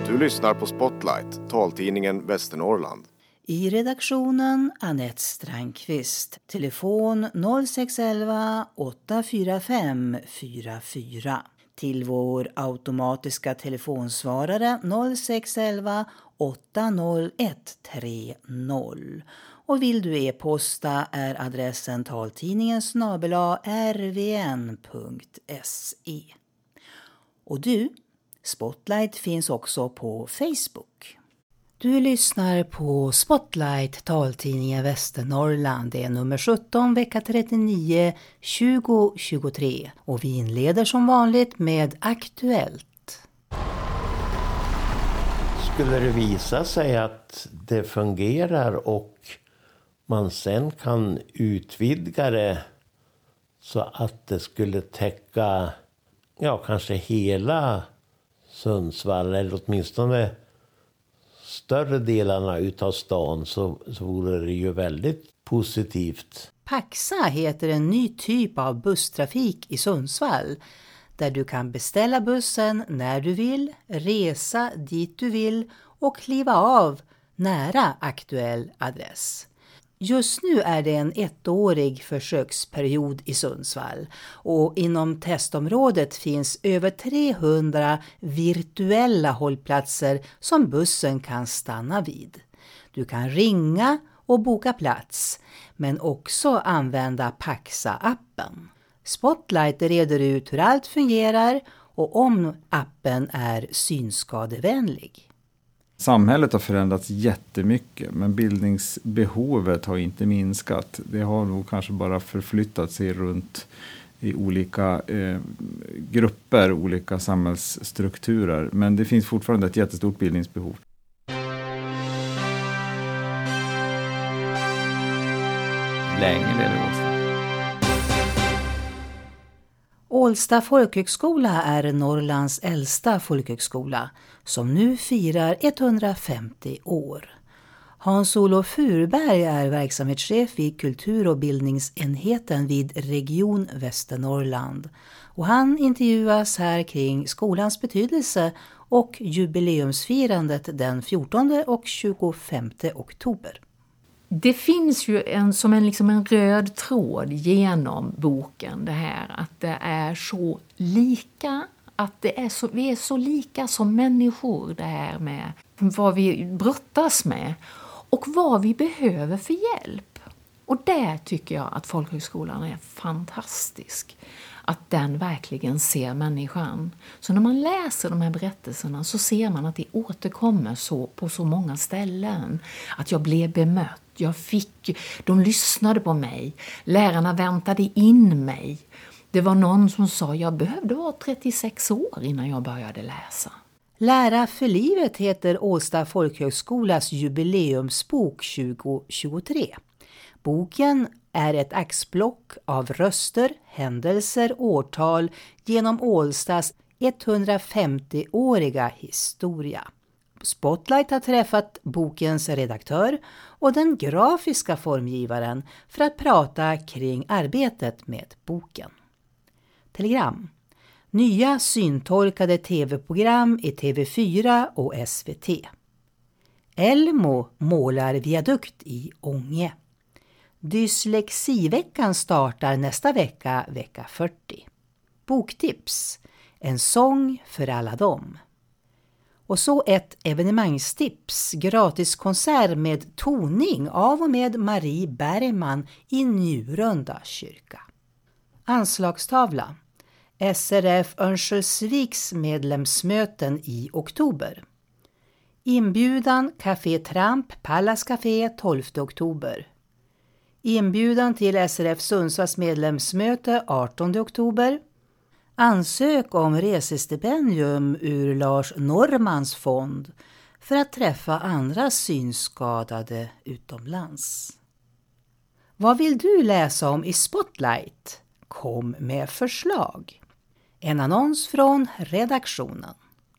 Du lyssnar på Spotlight, taltidningen Västernorrland. I redaktionen Anette Strandqvist. Telefon 0611 845 44. Till vår automatiska telefonsvarare 0611 801 30. Och vill du e-posta är adressen taltidningen@rvn.se. Och du, Spotlight finns också på Facebook. Du lyssnar på Spotlight, taltidningen Västernorrland. Det är nummer 17, vecka 39, 2023. Och vi inleder som vanligt med Aktuellt. Skulle det visa sig att det fungerar och man sen kan utvidga det så att det skulle täcka kanske hela Sundsvall eller åtminstone större delarna utav stan så vore det ju väldigt positivt. Paxa heter en ny typ av busstrafik i Sundsvall där du kan beställa bussen när du vill, resa dit du vill och kliva av nära aktuell adress. Just nu är det en 1-årig försöksperiod i Sundsvall och inom testområdet finns över 300 virtuella hållplatser som bussen kan stanna vid. Du kan ringa och boka plats men också använda Paxa-appen. Spotlight reder ut hur allt fungerar och om appen är synskadevänlig. Samhället har förändrats jättemycket men bildningsbehovet har inte minskat. Det har nog kanske bara förflyttat sig runt i olika grupper, olika samhällsstrukturer. Men det finns fortfarande ett jättestort bildningsbehov. Länge lever Ålsta. Ålsta folkhögskola är Norrlands äldsta folkhögskola som nu firar 150 år. Hans-Olof Furberg är verksamhetschef vid kultur- och bildningsenheten vid Region Västernorrland. Och han intervjuas här kring skolans betydelse och jubileumsfirandet den 14 och 25 oktober. Det finns ju som en röd tråd genom boken det här att det är så lika, att vi är så lika som människor, det här med vad vi brottas med och vad vi behöver för hjälp. Och där tycker jag att folkhögskolan är fantastisk. Att den verkligen ser människan. Så när man läser de här berättelserna så ser man att det återkommer på så många ställen. Att jag blev bemött. De lyssnade på mig. Lärarna väntade in mig. Det var någon som sa jag behövde vara 36 år innan jag började läsa. Lära för livet heter Ålsta folkhögskolas jubileumsbok 2023. Boken är ett axplock av röster, händelser, årtal genom Ålstas 150-åriga historia. Spotlight har träffat bokens redaktör och den grafiska formgivaren för att prata kring arbetet med boken. Telegram. Nya syntolkade tv-program i TV4 och SVT. Elmo målar viadukt i Ånge. Dyslexiveckan startar nästa vecka, vecka 40. Boktips. En sång för alla dem. Och så ett evenemangstips, gratiskonsert med toning av och med Marie Bergman i Njurunda kyrka. Anslagstavla. SRF Örnsköldsviks medlemsmöten i oktober. Inbjudan Café Tramp, Pallas Café 12 oktober. Inbjudan till SRF Sundsvalls medlemsmöte 18 oktober. Ansök om resestipendium ur Lars Normans fond för att träffa andra synskadade utomlands. Vad vill du läsa om i Spotlight? Kom med förslag. En annons från redaktionen.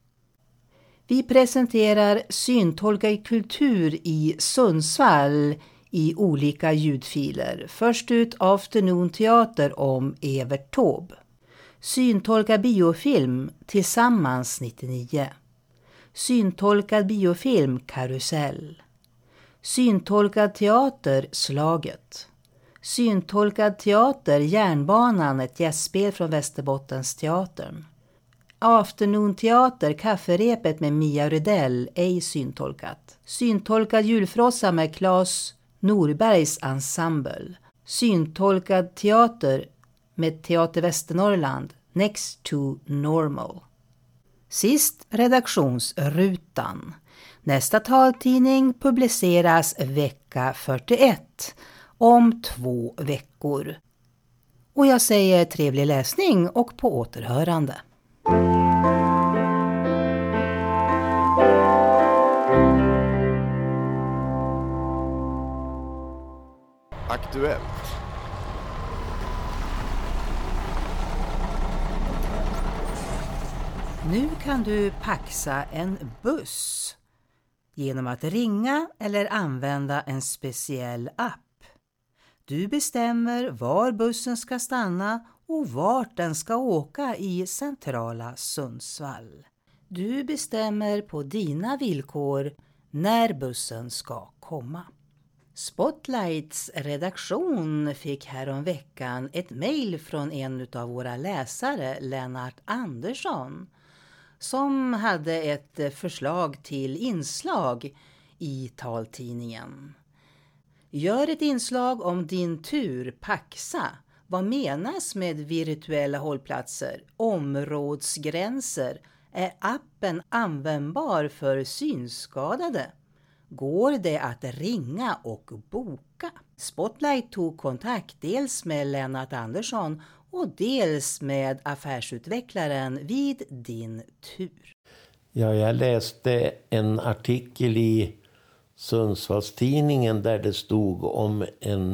Vi presenterar syntolkad kultur i Sundsvall i olika ljudfiler. Först ut Afternoon Teater om Evert Taube. Syntolka biofilm tillsammans 99. Syntolkad biofilm Karusell. Syntolkad teater Slaget. Syntolkad teater Järnbanan, ett gästspel från Västerbottens teatern. Afternoon-teater Kafferepet med Mia Rydell, ej syntolkat. Syntolkad julfrossa med Claes Norbergs ensemble. Syntolkad teater med Teater Västernorrland, Next to Normal. Sist redaktionsrutan. Nästa taltidning publiceras vecka 41 om 2 veckor. Och jag säger trevlig läsning och på återhörande. Aktuellt. Nu kan du paxa en buss genom att ringa eller använda en speciell app. Du bestämmer var bussen ska stanna och vart den ska åka i centrala Sundsvall. Du bestämmer på dina villkor när bussen ska komma. Spotlights redaktion fick häromveckan ett mejl från en av våra läsare, Lennart Andersson, som hade ett förslag till inslag i taltidningen. Gör ett inslag om din tur, paxa. Vad menas med virtuella hållplatser? Områdsgränser? Är appen användbar för synskadade? Går det att ringa och boka? Spotlight tog kontakt dels med Lennart Andersson och dels med affärsutvecklaren Vid din tur. Ja, jag läste en artikel i Sundsvallstidningen där det stod om en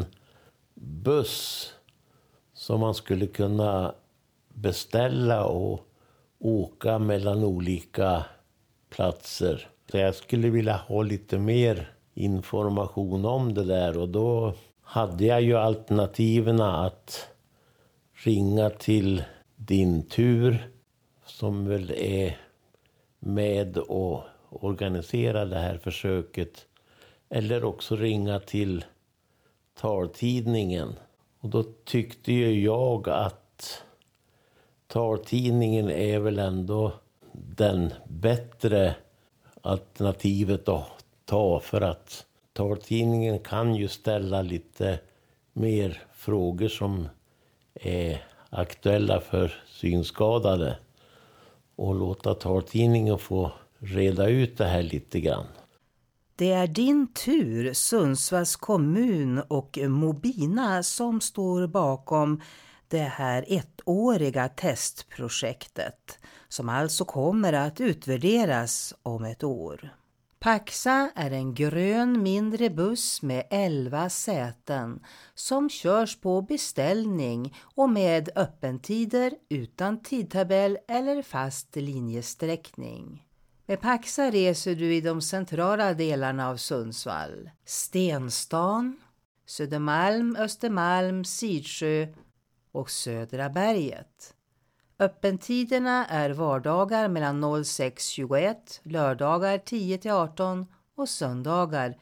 buss som man skulle kunna beställa och åka mellan olika platser. Så jag skulle vilja ha lite mer information om det där, och då hade jag ju alternativen att ringa till Din tur som väl är med och organisera det här försöket, eller också ringa till taltidningen. Och då tyckte ju jag att taltidningen är väl ändå den bättre alternativet att ta, för att taltidningen kan ju ställa lite mer frågor som är aktuella för synskadade och låta taltidningen få reda ut det här lite grann. Det är Din tur, Sundsvalls kommun och Mobina som står bakom det här 1-åriga testprojektet som alltså kommer att utvärderas om 1 år. Paxa är en grön mindre buss med 11 säten som körs på beställning och med öppentider utan tidtabell eller fast linjesträckning. Med Paxa reser du i de centrala delarna av Sundsvall. Stenstan, Södermalm, Östermalm, Sidsjö och Södra berget. Öppentiderna är vardagar mellan 06.21, lördagar 10-18 och söndagar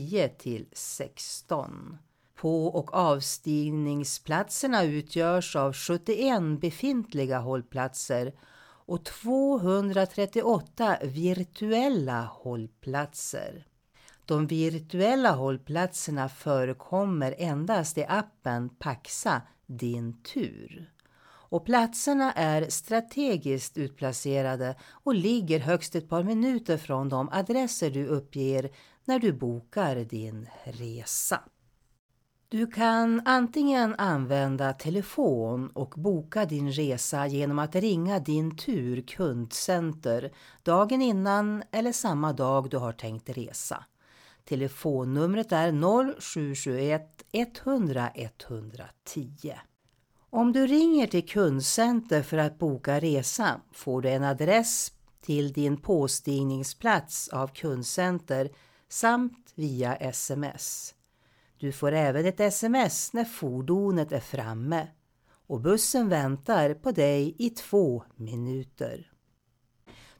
10-16. På- och avstigningsplatserna utgörs av 71 befintliga hållplatser och 238 virtuella hållplatser. De virtuella hållplatserna förekommer endast i appen Paxa Din tur. Och platserna är strategiskt utplacerade och ligger högst ett par minuter från de adresser du uppger när du bokar din resa. Du kan antingen använda telefon och boka din resa genom att ringa Din tur kundcenter dagen innan eller samma dag du har tänkt resa. Telefonnumret är 0721 100 110. Om du ringer till kundcenter för att boka resa får du en adress till din påstigningsplats av kundcenter samt via sms. Du får även ett sms när fordonet är framme och bussen väntar på dig i 2 minuter.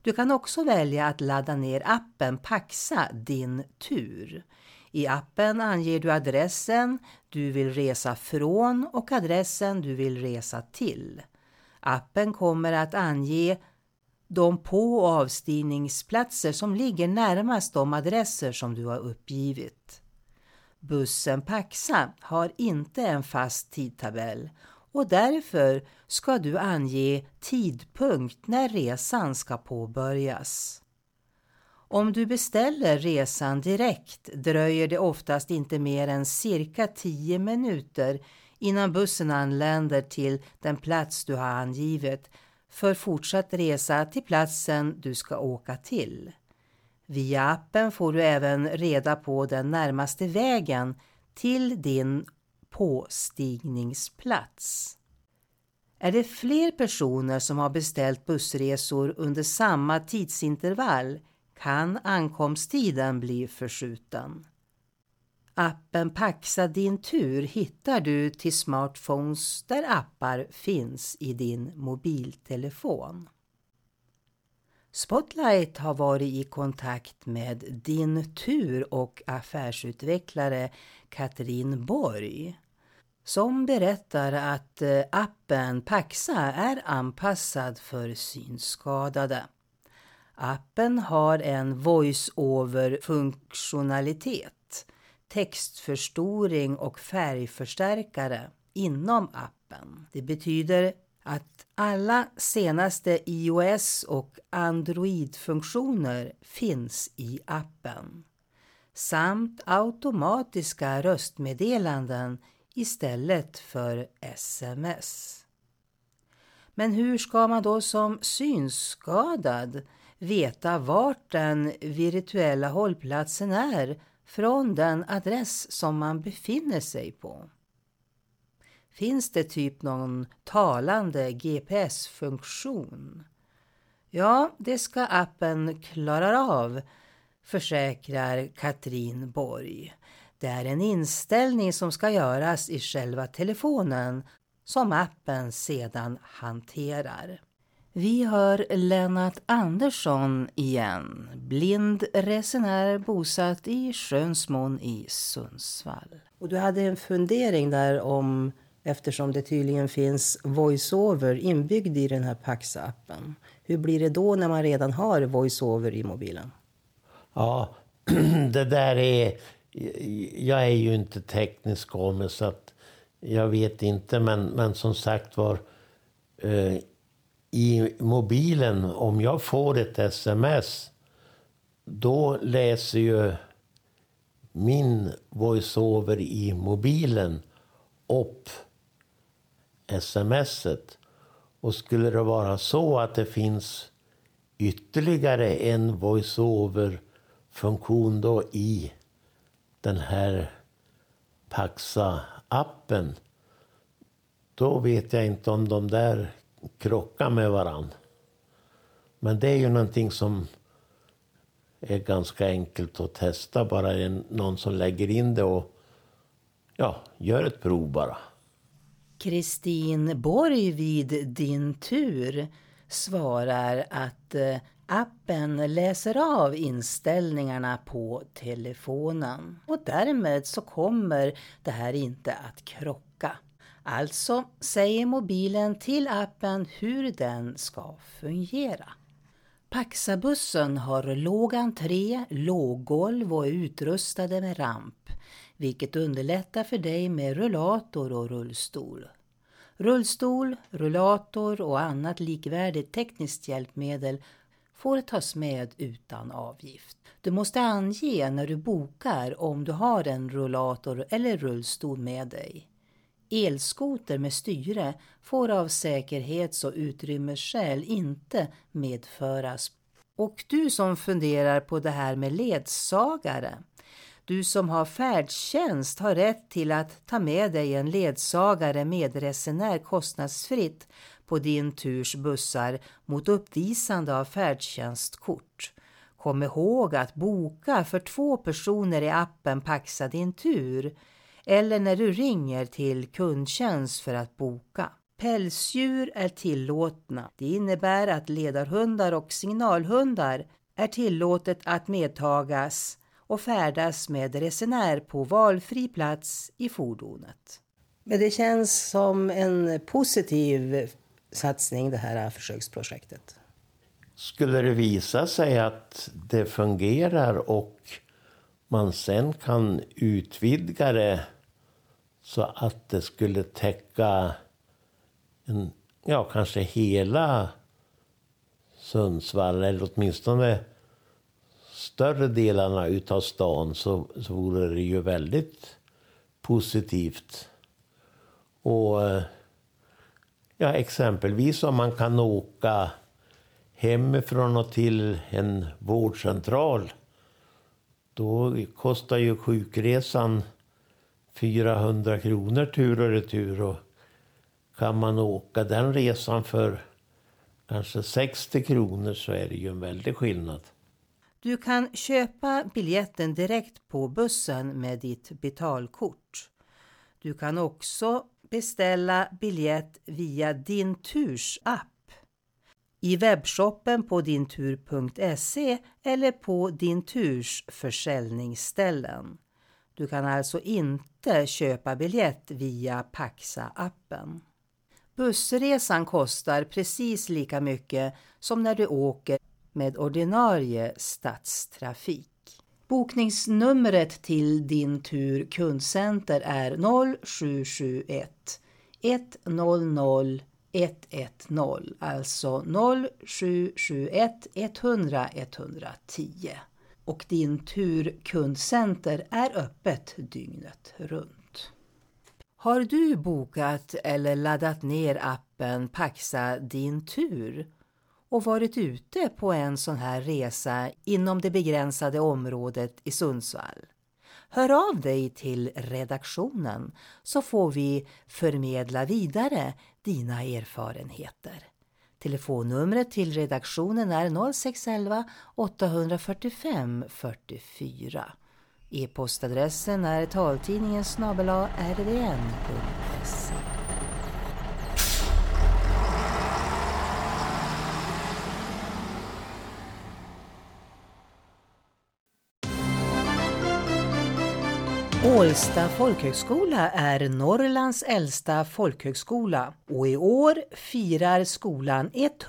Du kan också välja att ladda ner appen Paxa din tur. I appen anger du adressen du vill resa från och adressen du vill resa till. Appen kommer att ange de på- och avstigningsplatser som ligger närmast de adresser som du har uppgivit. Bussen Paxa har inte en fast tidtabell och därför ska du ange tidpunkt när resan ska påbörjas. Om du beställer resan direkt dröjer det oftast inte mer än cirka 10 minuter innan bussen anländer till den plats du har angivit för fortsatt resa till platsen du ska åka till. Via appen får du även reda på den närmaste vägen till din påstigningsplats. Är det fler personer som har beställt bussresor under samma tidsintervall kan ankomsttiden bli förskjuten. Appen Paxa din tur hittar du till smartphones där appar finns i din mobiltelefon. Spotlight har varit i kontakt med Din Tur och affärsutvecklare Katrin Borg som berättar att appen Paxa är anpassad för synskadade. Appen har en voice-over-funktionalitet, textförstoring och färgförstärkare inom appen. Det betyder att alla senaste iOS- och Android-funktioner finns i appen samt automatiska röstmeddelanden istället för sms. Men hur ska man då som synskadad veta vart den virtuella hållplatsen är från den adress som man befinner sig på? Finns det typ någon talande GPS-funktion? Ja, det ska appen klara av, försäkrar Katrin Borg. Det är en inställning som ska göras i själva telefonen som appen sedan hanterar. Vi hör Lennart Andersson igen, blind resenär bosatt i Sjönsmån i Sundsvall. Och du hade en fundering där om, eftersom det tydligen finns voiceover inbyggd i den här Paxa-appen. Hur blir det då när man redan har voiceover i mobilen? Ja, det där är... Jag är ju inte teknisk om det, så att jag vet inte. Men som sagt var, i mobilen, om jag får ett sms, då läser ju min voiceover i mobilen upp smset. Och skulle det vara så att det finns ytterligare en voiceover-funktion då i den här Paxa-appen, då vet jag inte om de där krockar med varann. Men det är ju någonting som är ganska enkelt att testa. Bara någon som lägger in det och gör ett prov bara. Kristin Borg vid Din Tur svarar att appen läser av inställningarna på telefonen och därmed så kommer det här inte att krocka. Alltså säger mobilen till appen hur den ska fungera. Paxa-bussen har låg entré, låggolv och är utrustade med ramp, vilket underlättar för dig med rullator och rullstol. Rullstol, rullator och annat likvärdigt tekniskt hjälpmedel får tas med utan avgift. Du måste ange när du bokar om du har en rullator eller rullstol med dig. Elskoter med styre får av säkerhets- och utrymmesskäl inte medföras. Och du som funderar på det här med ledsagare, du som har färdtjänst har rätt till att ta med dig en ledsagare med resenär kostnadsfritt på Din Turs bussar mot uppvisande av färdtjänstkort. Kom ihåg att boka för 2 personer i appen Paxa Din Tur eller när du ringer till kundtjänst för att boka. Pälsdjur är tillåtna. Det innebär att ledarhundar och signalhundar är tillåtet att medtagas och färdas med resenär på valfri plats i fordonet. Men det känns som en positiv satsning, det här försöksprojektet. Skulle det visa sig att det fungerar och man sen kan utvidga det så att det skulle täcka kanske hela Sundsvall eller åtminstone större delarna utav stan, så vore det ju väldigt positivt. Och exempelvis om man kan åka hemifrån och till en vårdcentral, då kostar ju sjukresan 400 kronor tur och retur. Och kan man åka den resan för kanske 60 kronor så är det ju en väldig skillnad. Du kan köpa biljetten direkt på bussen med ditt betalkort. Du kan också beställa biljett via Din Turs app. I webbshoppen på dintur.se eller på Din Turs försäljningsställen. Du kan alltså inte köpa biljett via Paxa-appen. Bussresan kostar precis lika mycket som när du åker med ordinarie stadstrafik. Bokningsnumret till Din Tur kundcenter är 0771 100 110, alltså 0771 100 110. Och Din Tur kundcenter är öppet dygnet runt. Har du bokat eller laddat ner appen Paxa Din Tur och varit ute på en sån här resa inom det begränsade området i Sundsvall? Hör av dig till redaktionen så får vi förmedla vidare dina erfarenheter. Telefonnumret till redaktionen är 0611 845 44. E-postadressen är taltidningen@rdn.se. Ålsta folkhögskola är Norrlands äldsta folkhögskola och i år firar skolan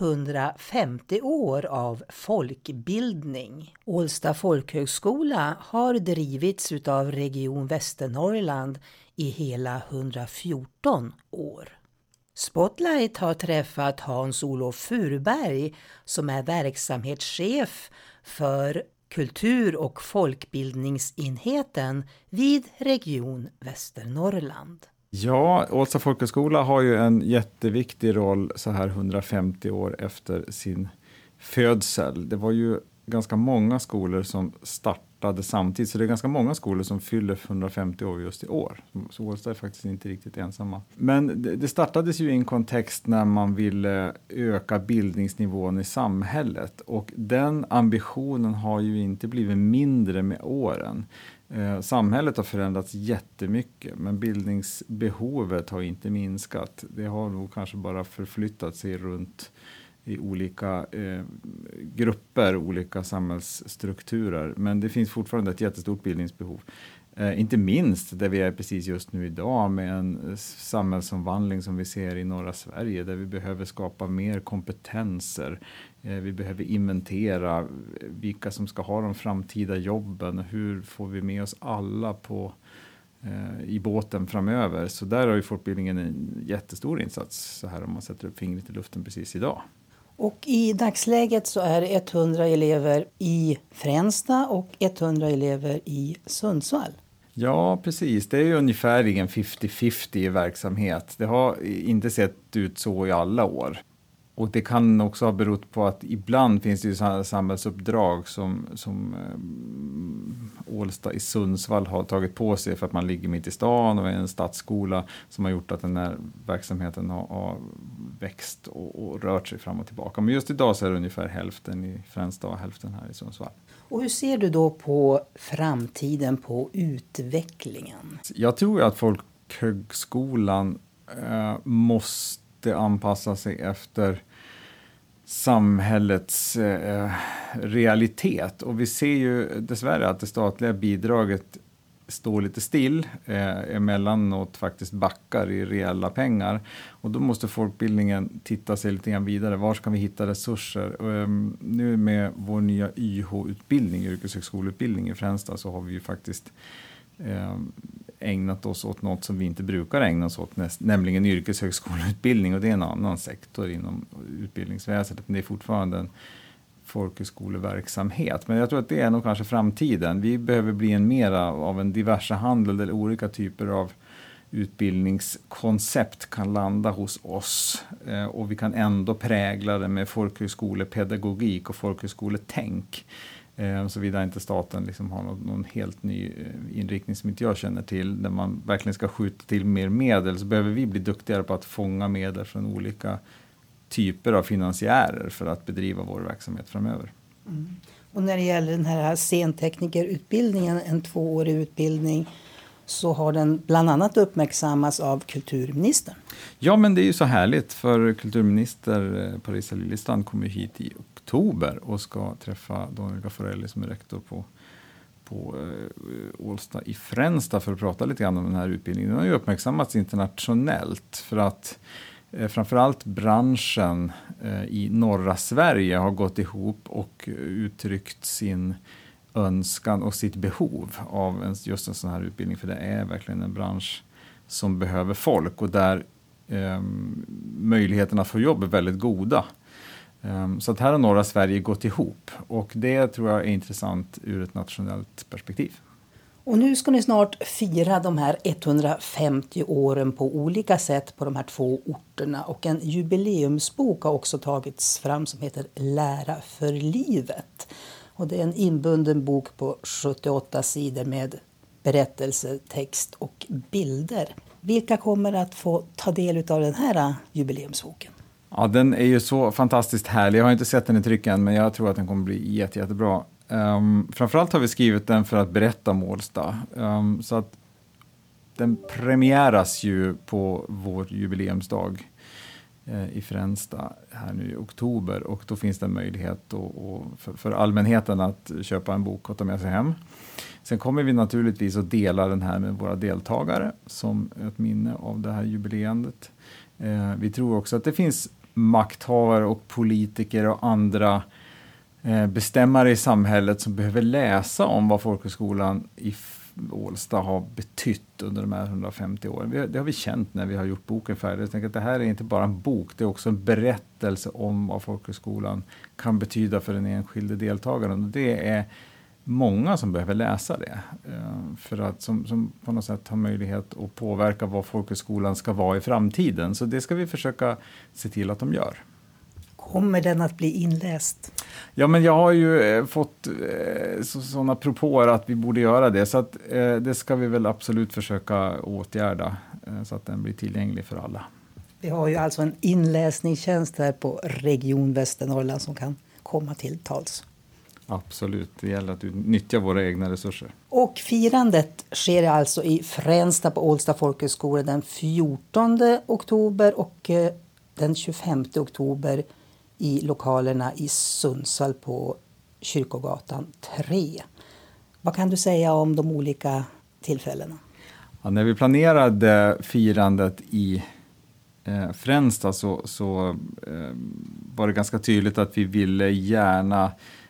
150 år av folkbildning. Ålsta folkhögskola har drivits av Region Västernorrland i hela 114 år. Spotlight har träffat Hans-Olof Furberg som är verksamhetschef för kultur- och folkbildningsenheten vid Region Västernorrland. Ja, Ålsta folkhögskola har ju en jätteviktig roll så här 150 år efter sin födsel. Det var ju ganska många skolor som startade samtidigt, så det är ganska många skolor som fyller 150 år just i år. Så Ålsta är faktiskt inte riktigt ensamma. Men det startades ju i en kontext när man ville öka bildningsnivån i samhället, och den ambitionen har ju inte blivit mindre med åren. Samhället har förändrats jättemycket, men bildningsbehovet har inte minskat. Det har nog kanske bara förflyttat sig runt i olika grupper, olika samhällsstrukturer. Men det finns fortfarande ett jättestort bildningsbehov. Inte minst där vi är precis just nu idag med en samhällsomvandling som vi ser i norra Sverige, där vi behöver skapa mer kompetenser. Vi behöver inventera vilka som ska ha de framtida jobben och hur får vi med oss alla i båten framöver. Så där har ju folkbildningen en jättestor insats, så här om man sätter upp fingret i luften precis idag. Och i dagsläget så är det 100 elever i Fränsta och 100 elever i Sundsvall. Ja, precis. Det är ju ungefär 50-50 i verksamhet. Det har inte sett ut så i alla år. Och det kan också ha berott på att ibland finns det ju samhällsuppdrag som Ålsta i Sundsvall har tagit på sig för att man ligger mitt i stan och är en stadsskola som har gjort att den här verksamheten har växt och rört sig fram och tillbaka. Men just idag så är det ungefär hälften i Fränsta och hälften här i Sundsvall. Och hur ser du då på framtiden, på utvecklingen? Jag tror att folkhögskolan måste måste anpassa sig efter samhällets realitet. Och vi ser ju dessvärre att det statliga bidraget står lite still, emellanåt faktiskt backar i reella pengar. Och då måste folkbildningen titta sig lite grann vidare. Var ska vi hitta resurser? Nu med vår nya YH-utbildning, yrkeshögskoleutbildning i Fränsta, så har vi ju faktiskt ägnat oss åt något som vi inte brukar ägna oss åt, nämligen yrkeshögskoleutbildning, och det är en annan sektor inom utbildningsväsendet, men det är fortfarande en folkhögskoleverksamhet. Men jag tror att det är nog kanske framtiden. Vi behöver bli en mera av en diversehandel där olika typer av utbildningskoncept kan landa hos oss, och vi kan ändå prägla det med folkhögskolepedagogik och folkhögskoletänk. Såvida inte staten liksom har någon helt ny inriktning som inte jag känner till, där man verkligen ska skjuta till mer medel, så behöver vi bli duktigare på att fånga medel från olika typer av finansiärer för att bedriva vår verksamhet framöver. Mm. Och när det gäller den här scenteknikerutbildningen, en 2-årig utbildning, så har den bland annat uppmärksammats av kulturministern. Ja, men det är ju så härligt, för kulturminister Parisa Liljestrand kommer hit i oktober och ska träffa Daniel Gaffarelli som är rektor på Ålsta i Fränsta för att prata lite grann om den här utbildningen. Den har ju uppmärksammats internationellt för att framförallt branschen i norra Sverige har gått ihop och uttryckt sin önskan och sitt behov av just en sån här utbildning, för det är verkligen en bransch som behöver folk och där möjligheterna för jobb är väldigt goda. Så att här har norra Sverige gått ihop, och det tror jag är intressant ur ett nationellt perspektiv. Och nu ska ni snart fira de här 150 åren på olika sätt på de här 2 orterna, och en jubileumsbok har också tagits fram som heter Lära för livet. Och det är en inbunden bok på 78 sidor med berättelse, text och bilder. Vilka kommer att få ta del av den här jubileumsboken? Ja, den är ju så fantastiskt härlig. Jag har inte sett den i tryck än, men jag tror att den kommer bli jättebra. Framförallt har vi skrivit den för att berätta om Ålsta. Så att den premiäras ju på vår jubileumsdag i Fränsta här nu i oktober, och då finns det en möjlighet för allmänheten att köpa en bok och ta med sig hem. Sen kommer vi naturligtvis att dela den här med våra deltagare som ett minne av det här jubileendet. Vi tror också att det finns makthavare och politiker och andra bestämmare i samhället som behöver läsa om vad folkhögskolan i Ålsta har betytt under de här 150 åren. Det har vi känt när vi har gjort boken färdig. Jag tänker att det här är inte bara en bok, det är också en berättelse om vad folkhögskolan kan betyda för den enskilde deltagaren. Och det är många som behöver läsa det för att som på något sätt har möjlighet att påverka vad folkhögskolan ska vara i framtiden. Så det ska vi försöka se till att de gör. Kommer den att bli inläst? Ja, men jag har ju fått sådana propåer att vi borde göra det. Så att, det ska vi väl absolut försöka åtgärda så att den blir tillgänglig för alla. Vi har ju alltså en inläsningstjänst här på Region Västernorrland som kan komma till tals. Absolut, det gäller att nyttja våra egna resurser. Och firandet sker alltså i Fränsta på Ålsta folkhögskola den 14 oktober och den 25 oktober i lokalerna i Sundsvall på Kyrkogatan 3. Vad kan du säga om de olika tillfällena? Ja, när vi planerade firandet i Fränsta så var det ganska tydligt att vi ville gärna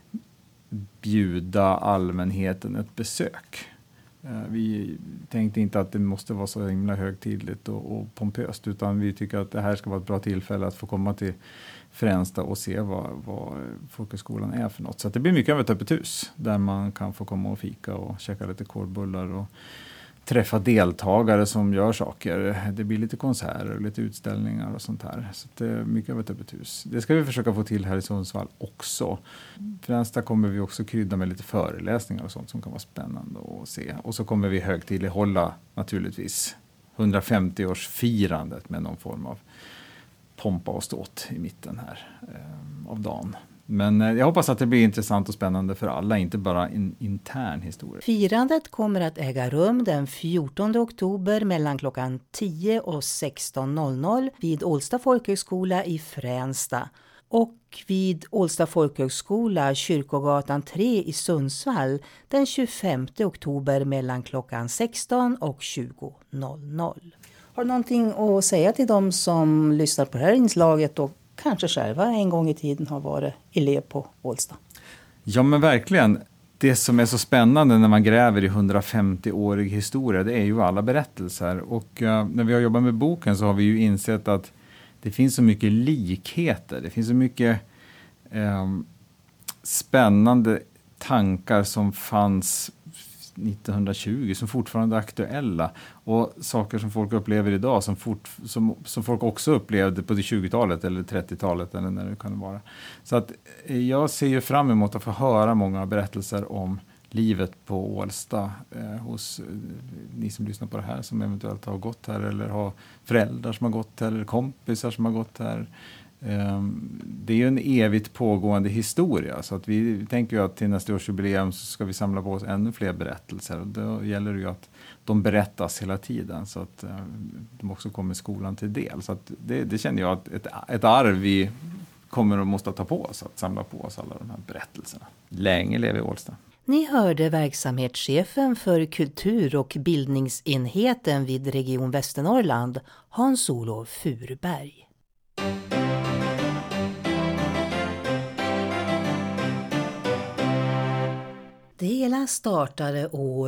bjuda allmänheten ett besök. Vi tänkte inte att det måste vara så himla högtidligt och pompöst, utan vi tycker att det här ska vara ett bra tillfälle att få komma till Fränsta och se vad folkhögskolan är för något. Så att det blir mycket av ett öppet hus där man kan få komma och fika och käka lite korvbullar och träffa deltagare som gör saker. Det blir lite konserter och lite utställningar och sånt här. Så det är mycket av ett öppet hus. Det ska vi försöka få till här i Sundsvall också. Fränsta kommer vi också krydda med lite föreläsningar och sånt som kan vara spännande att se. Och så kommer vi högtidlighålla naturligtvis 150-årsfirandet med någon form av pompa och ståt i mitten här av dagen. Men jag hoppas att det blir intressant och spännande för alla, inte bara en intern historia. Firandet kommer att äga rum den 14 oktober mellan klockan 10 och 16.00 vid Ålsta folkhögskola i Fränsta och vid Ålsta folkhögskola Kyrkogatan 3 i Sundsvall den 25 oktober mellan klockan 16 och 20.00. Har du någonting att säga till dem som lyssnar på det här inslaget och kanske själva en gång i tiden har varit elev på Ålsta? Ja, men verkligen. Det som är så spännande när man gräver i 150-årig historia, det är ju alla berättelser. Och när vi har jobbat med boken så har vi ju insett att det finns så mycket likheter. Det finns så mycket spännande tankar som fanns 1920 som fortfarande är aktuella. Och saker som folk upplever idag som folk också upplevde på det 20-talet eller 30-talet eller när det kan vara. Så att jag ser ju fram emot att få höra många berättelser om livet på Ålsta hos ni som lyssnar på det här som eventuellt har gått här eller har föräldrar som har gått här eller kompisar som har gått här. Det är ju en evigt pågående historia, så att vi tänker ju att till nästa års jubileum så ska vi samla på oss ännu fler berättelser, och då gäller det ju att de berättas hela tiden så att de också kommer skolan till del. Så att det känner jag att ett arv vi kommer att måste ta på oss, att samla på oss alla de här berättelserna. Länge lever Ålsta. Ni hörde verksamhetschefen för kultur- och bildningsenheten vid Region Västernorrland, Hans-Olof Furberg. Det hela startade år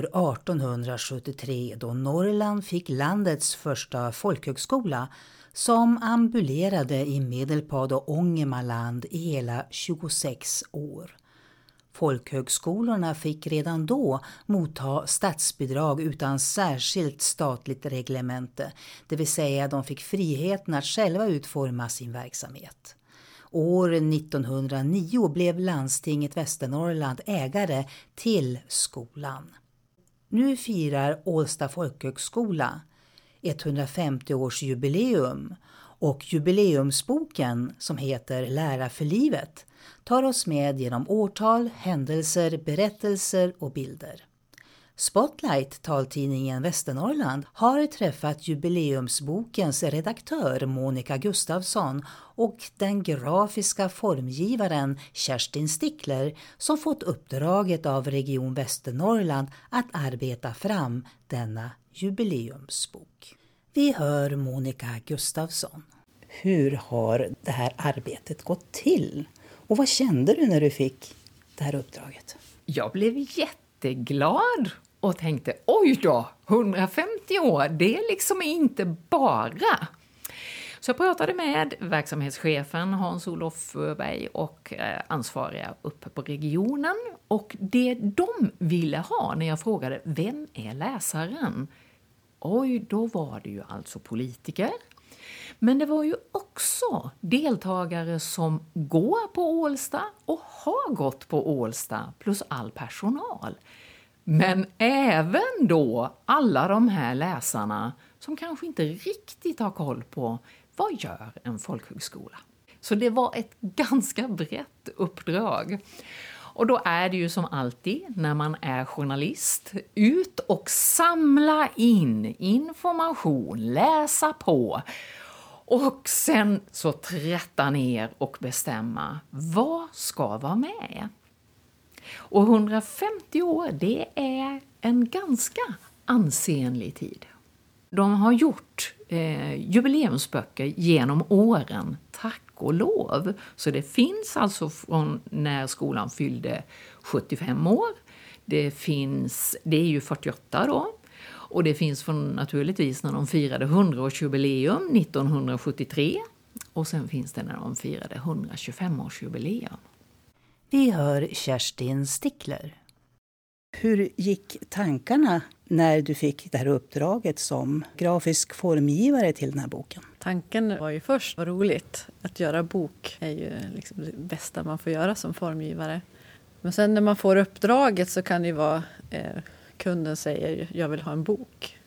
1873 då Norrland fick landets första folkhögskola som ambulerade i Medelpad och Ångermanland i hela 26 år. Folkhögskolorna fick redan då motta statsbidrag utan särskilt statligt reglemente, det vill säga de fick friheten att själva utforma sin verksamhet. År 1909 blev landstinget Västernorrland ägare till skolan. Nu firar Ålsta folkhögskola 150-årsjubileum och jubileumsboken som heter Lära för livet tar oss med genom årtal, händelser, berättelser och bilder. Spotlight, taltidningen Västernorrland, har träffat jubileumsbokens redaktör Monica Gustafsson och den grafiska formgivaren Kerstin Stickler som fått uppdraget av Region Västernorrland att arbeta fram denna jubileumsbok. Vi hör Monica Gustafsson. Hur har det här arbetet gått till? Och vad kände du när du fick det här uppdraget? Jag blev jätteglad och tänkte, oj då, 150 år, det är liksom inte bara. Så jag pratade med verksamhetschefen Hans-Olof Furberg och ansvariga uppe på regionen. Och det de ville ha när jag frågade, vem är läsaren? Oj, då var det ju alltså politiker. Men det var ju också deltagare som går på Ålsta och har gått på Ålsta plus all personal. Men även då alla de här läsarna som kanske inte riktigt har koll på vad gör en folkhögskola. Så det var ett ganska brett uppdrag. Och då är det ju som alltid när man är journalist, ut och samla in information, läsa på. Och sen så trätta ner och bestämma vad ska vara med. Och 150 år, det är en ganska ansenlig tid. De har gjort jubileumsböcker genom åren, tack och lov. Så det finns alltså från när skolan fyllde 75 år. Det är ju 48 då. Och det finns från naturligtvis när de firade 100-årsjubileum 1973. Och sen finns det när de firade 125-årsjubileum. Vi hör Kerstin Stickler. Hur gick tankarna när du fick det här uppdraget som grafisk formgivare till den här boken? Tanken var ju först vad roligt. Att göra bok är ju liksom det bästa man får göra som formgivare. Men sen när man får uppdraget så kan det ju vara kunden säger jag vill ha en bok.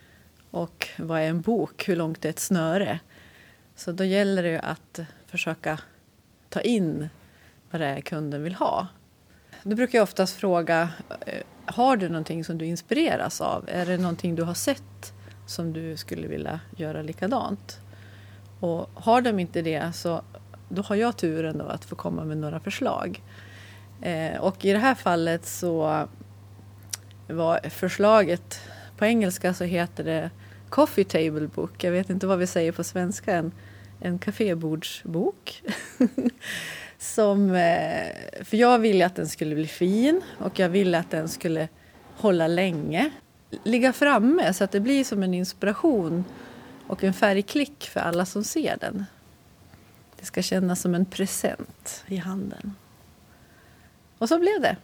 Och vad är en bok? Hur långt är ett snöre? Så då gäller det ju att försöka ta in vad det är kunden vill ha. Då brukar jag oftast fråga, har du någonting som du inspireras av? Är det någonting du har sett som du skulle vilja göra likadant? Och har de inte det, så då har jag turen då att få komma med några förslag. Och i det här fallet så var förslaget, på engelska så heter det Coffee Table Book. Jag vet inte vad vi säger på svenska, en kafébordsbok. För jag ville att den skulle bli fin och jag ville att den skulle hålla länge. Ligga framme så att det blir som en inspiration och en färgklick för alla som ser den. Det ska kännas som en present i handen. Och så blev det.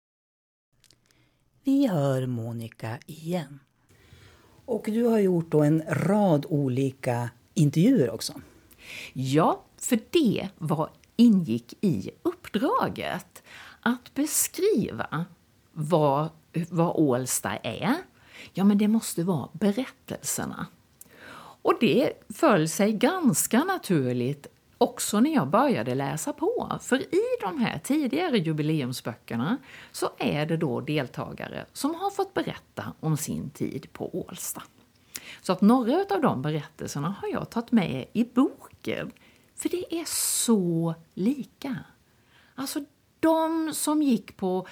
Vi hör Monica igen. Och du har gjort då en rad olika intervjuer också. Ja, för det ingick i uppdraget att beskriva vad Ålsta är. Ja, men det måste vara berättelserna. Och det föll sig ganska naturligt också när jag började läsa på. För i de här tidigare jubileumsböckerna så är det då deltagare som har fått berätta om sin tid på Ålsta. Så att några av de berättelserna har jag tagit med i boken. För det är så lika. Alltså de som gick på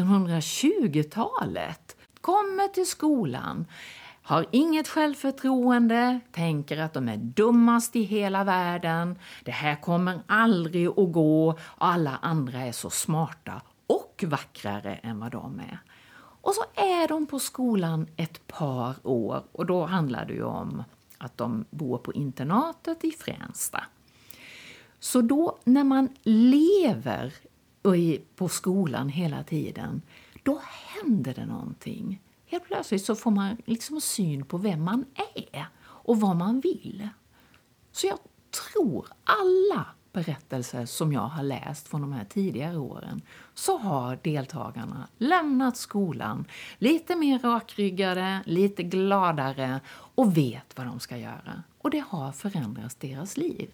1920-talet kommer till skolan, har inget självförtroende, tänker att de är dummast i hela världen. Det här kommer aldrig att gå och alla andra är så smarta och vackrare än vad de är. Och så är de på skolan ett par år och då handlar det ju om att de bor på internatet i Fränsta. Så då när man lever på skolan hela tiden, då händer det någonting. Helt plötsligt så får man liksom syn på vem man är och vad man vill. Så jag tror alla berättelser som jag har läst från de här tidigare åren, så har deltagarna lämnat skolan lite mer rakryggade, lite gladare och vet vad de ska göra. Och det har förändrat deras liv.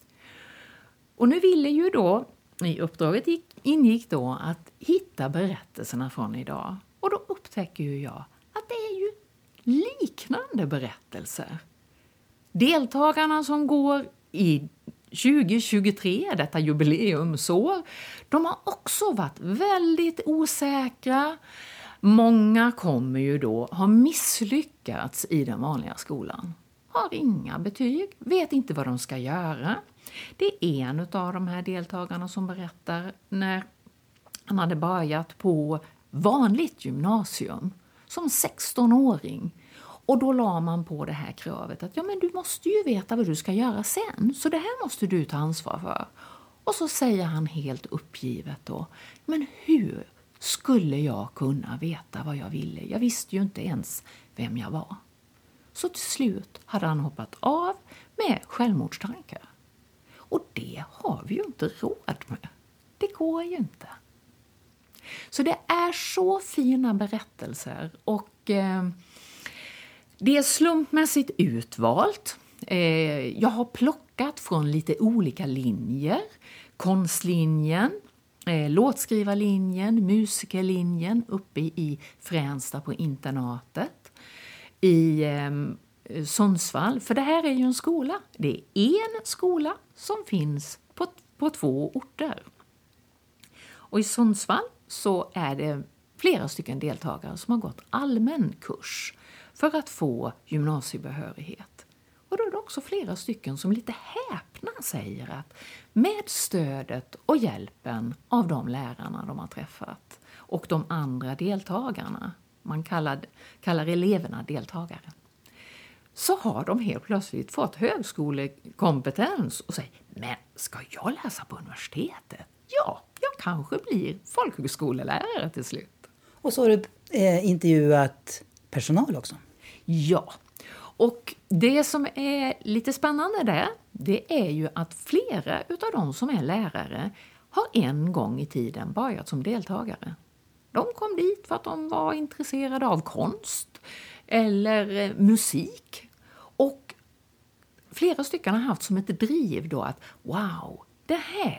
Och nu ville ju då, i uppdraget ingick då att hitta berättelserna från idag. Och då upptäcker ju jag att det är ju liknande berättelser. Deltagarna som går i 2023, detta jubileumsår, de har också varit väldigt osäkra. Många kommer ju då ha misslyckats i den vanliga skolan. Har inga betyg, vet inte vad de ska göra. Det är en av de här deltagarna som berättar när han hade börjat på vanligt gymnasium som 16-åring. Och då la man på det här kravet att ja, men du måste ju veta vad du ska göra sen. Så det här måste du ta ansvar för. Och så säger han helt uppgivet då, men hur skulle jag kunna veta vad jag ville? Jag visste ju inte ens vem jag var. Så till slut hade han hoppat av med självmordstankar. Och det har vi ju inte råd med. Det går ju inte. Så det är så fina berättelser och det är slumpmässigt utvalt. Jag har plockat från lite olika linjer. Konstlinjen, låtskrivarlinjen, musikerlinjen uppe i Fränsta på internatet. I Sundsvall, för det här är ju en skola. Det är en skola som finns på 2 orter. Och i Sundsvall så är det flera stycken deltagare som har gått allmän kurs för att få gymnasiebehörighet. Och då är det också flera stycken som lite häpna säger att med stödet och hjälpen av de lärarna de har träffat och de andra deltagarna, man kallar eleverna deltagare, så har de helt plötsligt fått högskolekompetens och säger, men ska jag läsa på universitetet? Ja, jag kanske blir folkhögskolelärare till slut. Och så har du intervjuat personal också. Ja, och det som är lite spännande där, det är ju att flera utav de som är lärare har en gång i tiden börjat som deltagare. De kom dit för att de var intresserade av konst eller musik. Och flera stycken har haft som ett driv då att wow, det här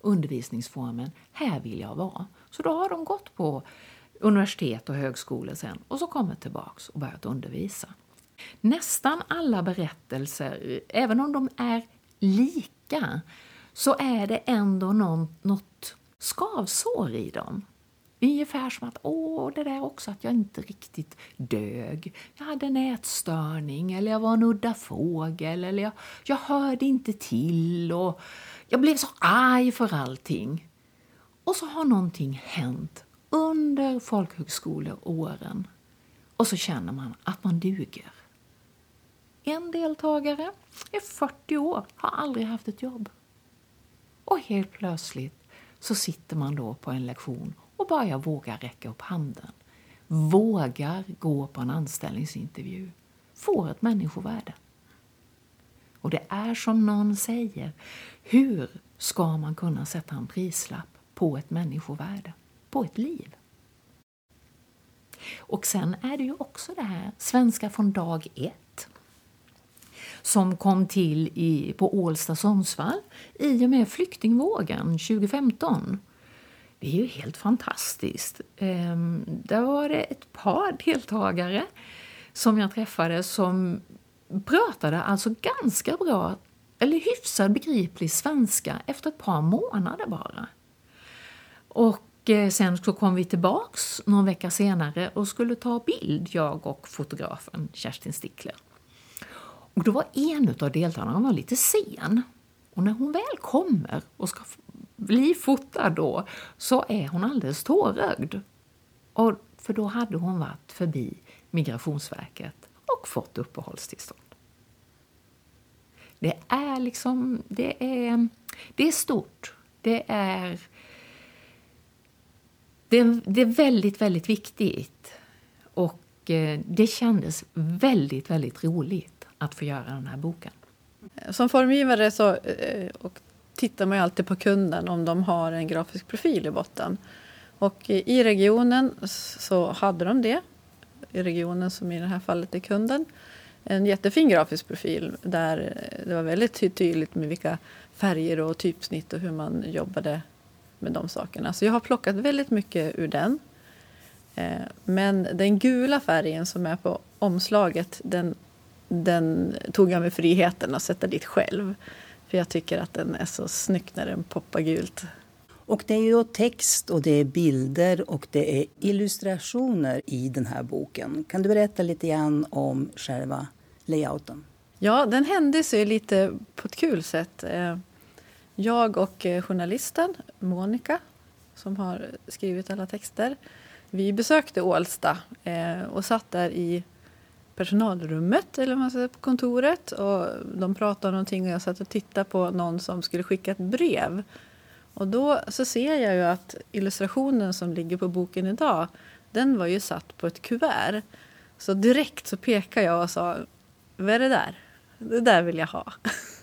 undervisningsformen, här vill jag vara. Så då har de gått på universitet och högskolor sen och så kommit tillbaks och börjat undervisa. Nästan alla berättelser, även om de är lika, så är det ändå något skavsår i dem. Ungefär som att, det där också att jag inte riktigt dög. Jag hade en ätstörning eller jag var en udda fågel eller jag hörde inte till och jag blev så arg för allting. Och så har någonting hänt under folkhögskoleåren och så känner man att man duger. En deltagare är 40 år, har aldrig haft ett jobb. Och helt plötsligt så sitter man då på en lektion och bara vågar räcka upp handen. Vågar gå på en anställningsintervju. Får ett människovärde. Och det är som någon säger, hur ska man kunna sätta en prislapp på ett människovärde? På ett liv. Och sen är det ju också det här svenska från dag 1. Som kom till på Ålsta Sundsvall i och med flyktingvågen 2015. Det är ju helt fantastiskt. Där var det ett par deltagare som jag träffade som pratade alltså ganska bra eller hyfsat begriplig svenska efter ett par månader bara. Och sen så kom vi tillbaks någon vecka senare och skulle ta bild, jag och fotografen Kerstin Stickler. Och då var en av deltagarna var lite sen. Och när hon väl kommer och ska bli fotad då så är hon alldeles tårögd. För då hade hon varit förbi Migrationsverket och fått uppehållstillstånd. Det är liksom, det är stort. Det är väldigt, väldigt viktigt. Och det kändes väldigt, väldigt roligt att få göra den här boken. Som formgivare så tittar man ju alltid på kunden om de har en grafisk profil i botten. Och i regionen så hade de det. I regionen som i det här fallet är kunden. En jättefin grafisk profil där det var väldigt tydligt med vilka färger och typsnitt och hur man jobbade med de sakerna. Så jag har plockat väldigt mycket ur den. Men den gula färgen som är på omslaget, den tog jag med friheten att sätta dit själv. För jag tycker att den är så snygg när den poppar gult. Och det är ju text och det är bilder och det är illustrationer i den här boken. Kan du berätta lite grann om själva layouten? Ja, den hände sig lite på ett kul sätt. Jag och journalisten Monica, som har skrivit alla texter, vi besökte Ålsta och satt där i personalrummet eller man säger på kontoret och de pratade om någonting och jag satt och tittade på någon som skulle skicka ett brev. Och då så ser jag ju att illustrationen som ligger på boken idag, den var ju satt på ett kuvert. Så direkt så pekade jag och sa, vad är det där? Det där vill jag ha.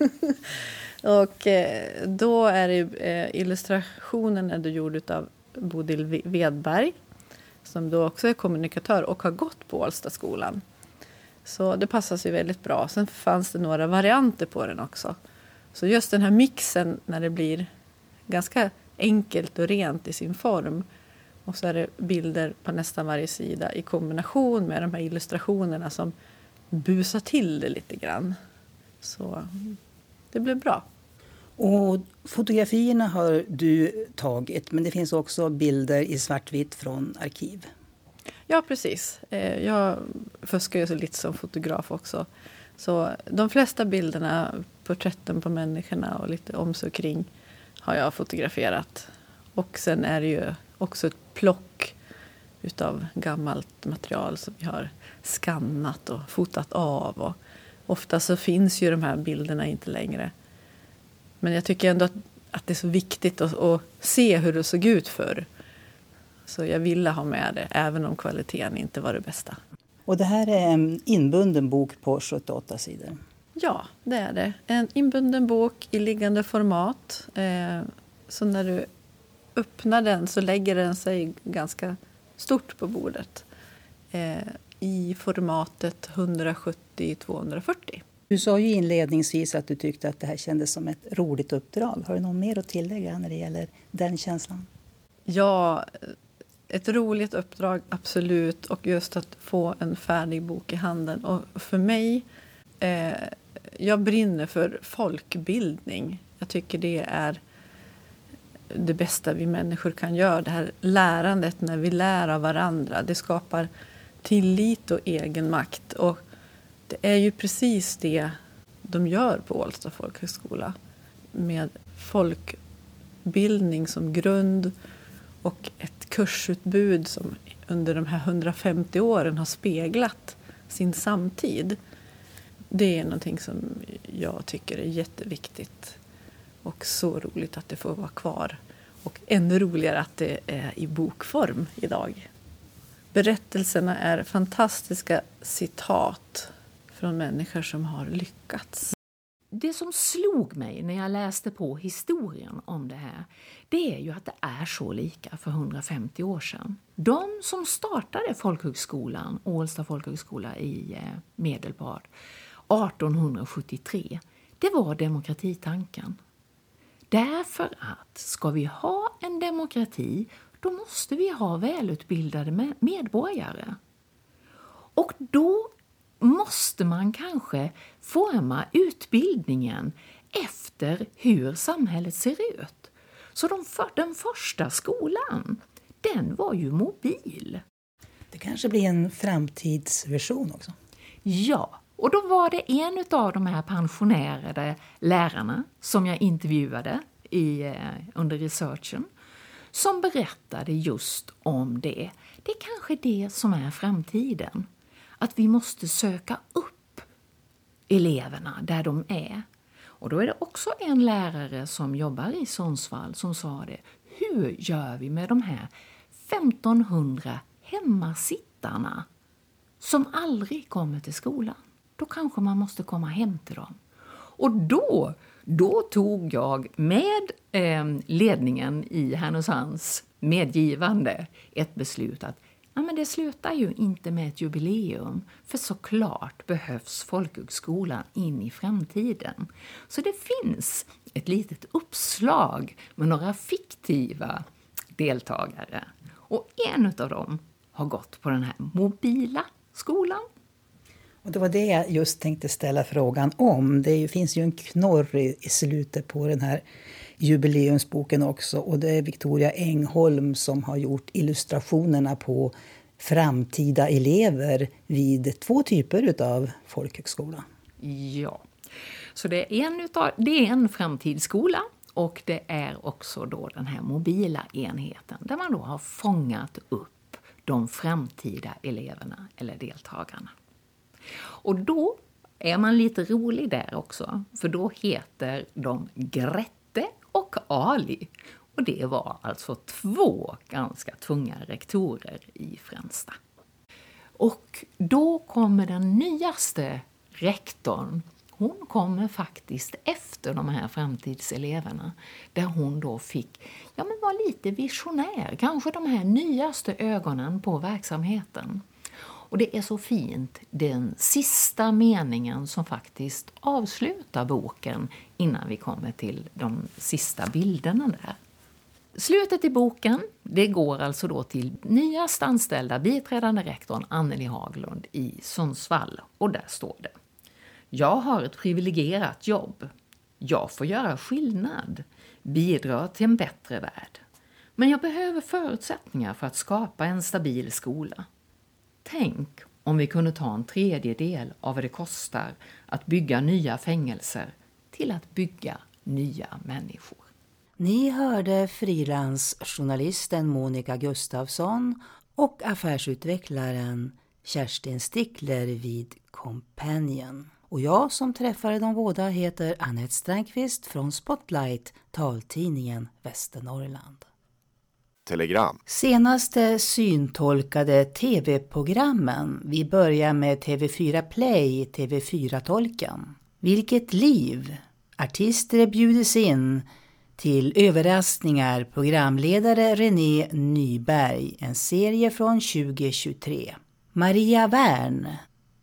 Och då är det illustrationen är då gjord av Bodil Wedberg som då också är kommunikatör och har gått på Ålstaskolan. Så det passar sig väldigt bra. Sen fanns det några varianter på den också. Så just den här mixen när det blir ganska enkelt och rent i sin form. Och så är det bilder på nästan varje sida i kombination med de här illustrationerna som busar till det lite grann. Så det blev bra. Och fotografierna har du tagit, men det finns också bilder i svartvitt från arkiv. Ja, precis. Jag fuskar ju så lite som fotograf också. Så de flesta bilderna, porträtten på människorna och lite om sig kring har jag fotograferat. Och sen är det ju också ett plock utav gammalt material som vi har skannat och fotat av. Och ofta så finns ju de här bilderna inte längre. Men jag tycker ändå att det är så viktigt att se hur det såg ut förr. Så jag ville ha med det, även om kvaliteten inte var det bästa. Och det här är en inbunden bok på 78 sidor. Ja, det är det. En inbunden bok i liggande format. Så när du öppnar den så lägger den sig ganska stort på bordet. I formatet 170-240. Du sa ju inledningsvis att du tyckte att det här kändes som ett roligt uppdrag. Har du något mer att tillägga när det gäller den känslan? Ja, ett roligt uppdrag, absolut. Och just att få en färdig bok i handen. Och för mig, jag brinner för folkbildning. Jag tycker det är det bästa vi människor kan göra. Det här lärandet när vi lär av varandra. Det skapar tillit och egenmakt. Och det är ju precis det de gör på Ålsta folkhögskola. Med folkbildning som grund och ett kursutbud som under de här 150 åren har speglat sin samtid. Det är någonting som jag tycker är jätteviktigt och så roligt att det får vara kvar. Och ännu roligare att det är i bokform idag. Berättelserna är fantastiska citat från människor som har lyckats. Det som slog mig när jag läste på historien om det här, det är ju att det är så lika för 150 år sedan. De som startade folkhögskolan, Ålsta folkhögskola i Medelpad 1873, det var demokratitanken. Därför att ska vi ha en demokrati, då måste vi ha välutbildade medborgare. Och då måste man kanske forma utbildningen efter hur samhället ser ut. Så den första skolan, den var ju mobil. Det kanske blir en framtidsversion också. Ja, och då var det en av de här pensionerade lärarna som jag intervjuade under researchen som berättade just om det. Det är kanske det som är framtiden. Att vi måste söka upp eleverna där de är. Och då är det också en lärare som jobbar i Sundsvall som sa det. Hur gör vi med de här 1500 hemmasittarna som aldrig kommer till skolan? Då kanske man måste komma hem till dem. Och då tog jag med ledningen i Härnösands medgivande ett beslut att men det slutar ju inte med ett jubileum. För såklart behövs folkhögskolan in i framtiden. Så det finns ett litet uppslag med några fiktiva deltagare. Och en av dem har gått på den här mobila skolan. Och det var det jag just tänkte ställa frågan om. Det finns ju en knorr i slutet på den här jubileumsboken också. Och det är Victoria Engholm som har gjort illustrationerna på framtida elever vid 2 typer av folkhögskola. Ja, så det är en framtidsskola och det är också då den här mobila enheten där man då har fångat upp de framtida eleverna eller deltagarna. Och då är man lite rolig där också, för då heter de Grette och Ali. Och det var alltså 2 ganska tunga rektorer i Fränsta. Och då kommer den nyaste rektorn. Hon kommer faktiskt efter de här framtidseleverna. Där hon då fick vara lite visionär. Kanske de här nyaste ögonen på verksamheten. Och det är så fint, den sista meningen som faktiskt avslutar boken innan vi kommer till de sista bilderna där. Slutet i boken, det går alltså då till nyast anställda biträdande rektorn Anneli Haglund i Sundsvall. Och där står det: Jag har ett privilegierat jobb. Jag får göra skillnad, bidra till en bättre värld. Men jag behöver förutsättningar för att skapa en stabil skola. Tänk om vi kunde ta en 1/3 av vad det kostar att bygga nya fängelser till att bygga nya människor. Ni hörde frilansjournalisten Monica Gustafsson och affärsutvecklaren Kerstin Stickler vid Companion. Och jag som träffade de båda heter Annette Strandqvist från Spotlight, taltidningen Västernorrland. Telegram. Senaste syntolkade tv-programmen. Vi börjar med TV4 Play, TV4-tolken. Vilket liv! Artister bjudes in till överraskningar. Programledare René Nyberg. En serie från 2023. Maria Wern.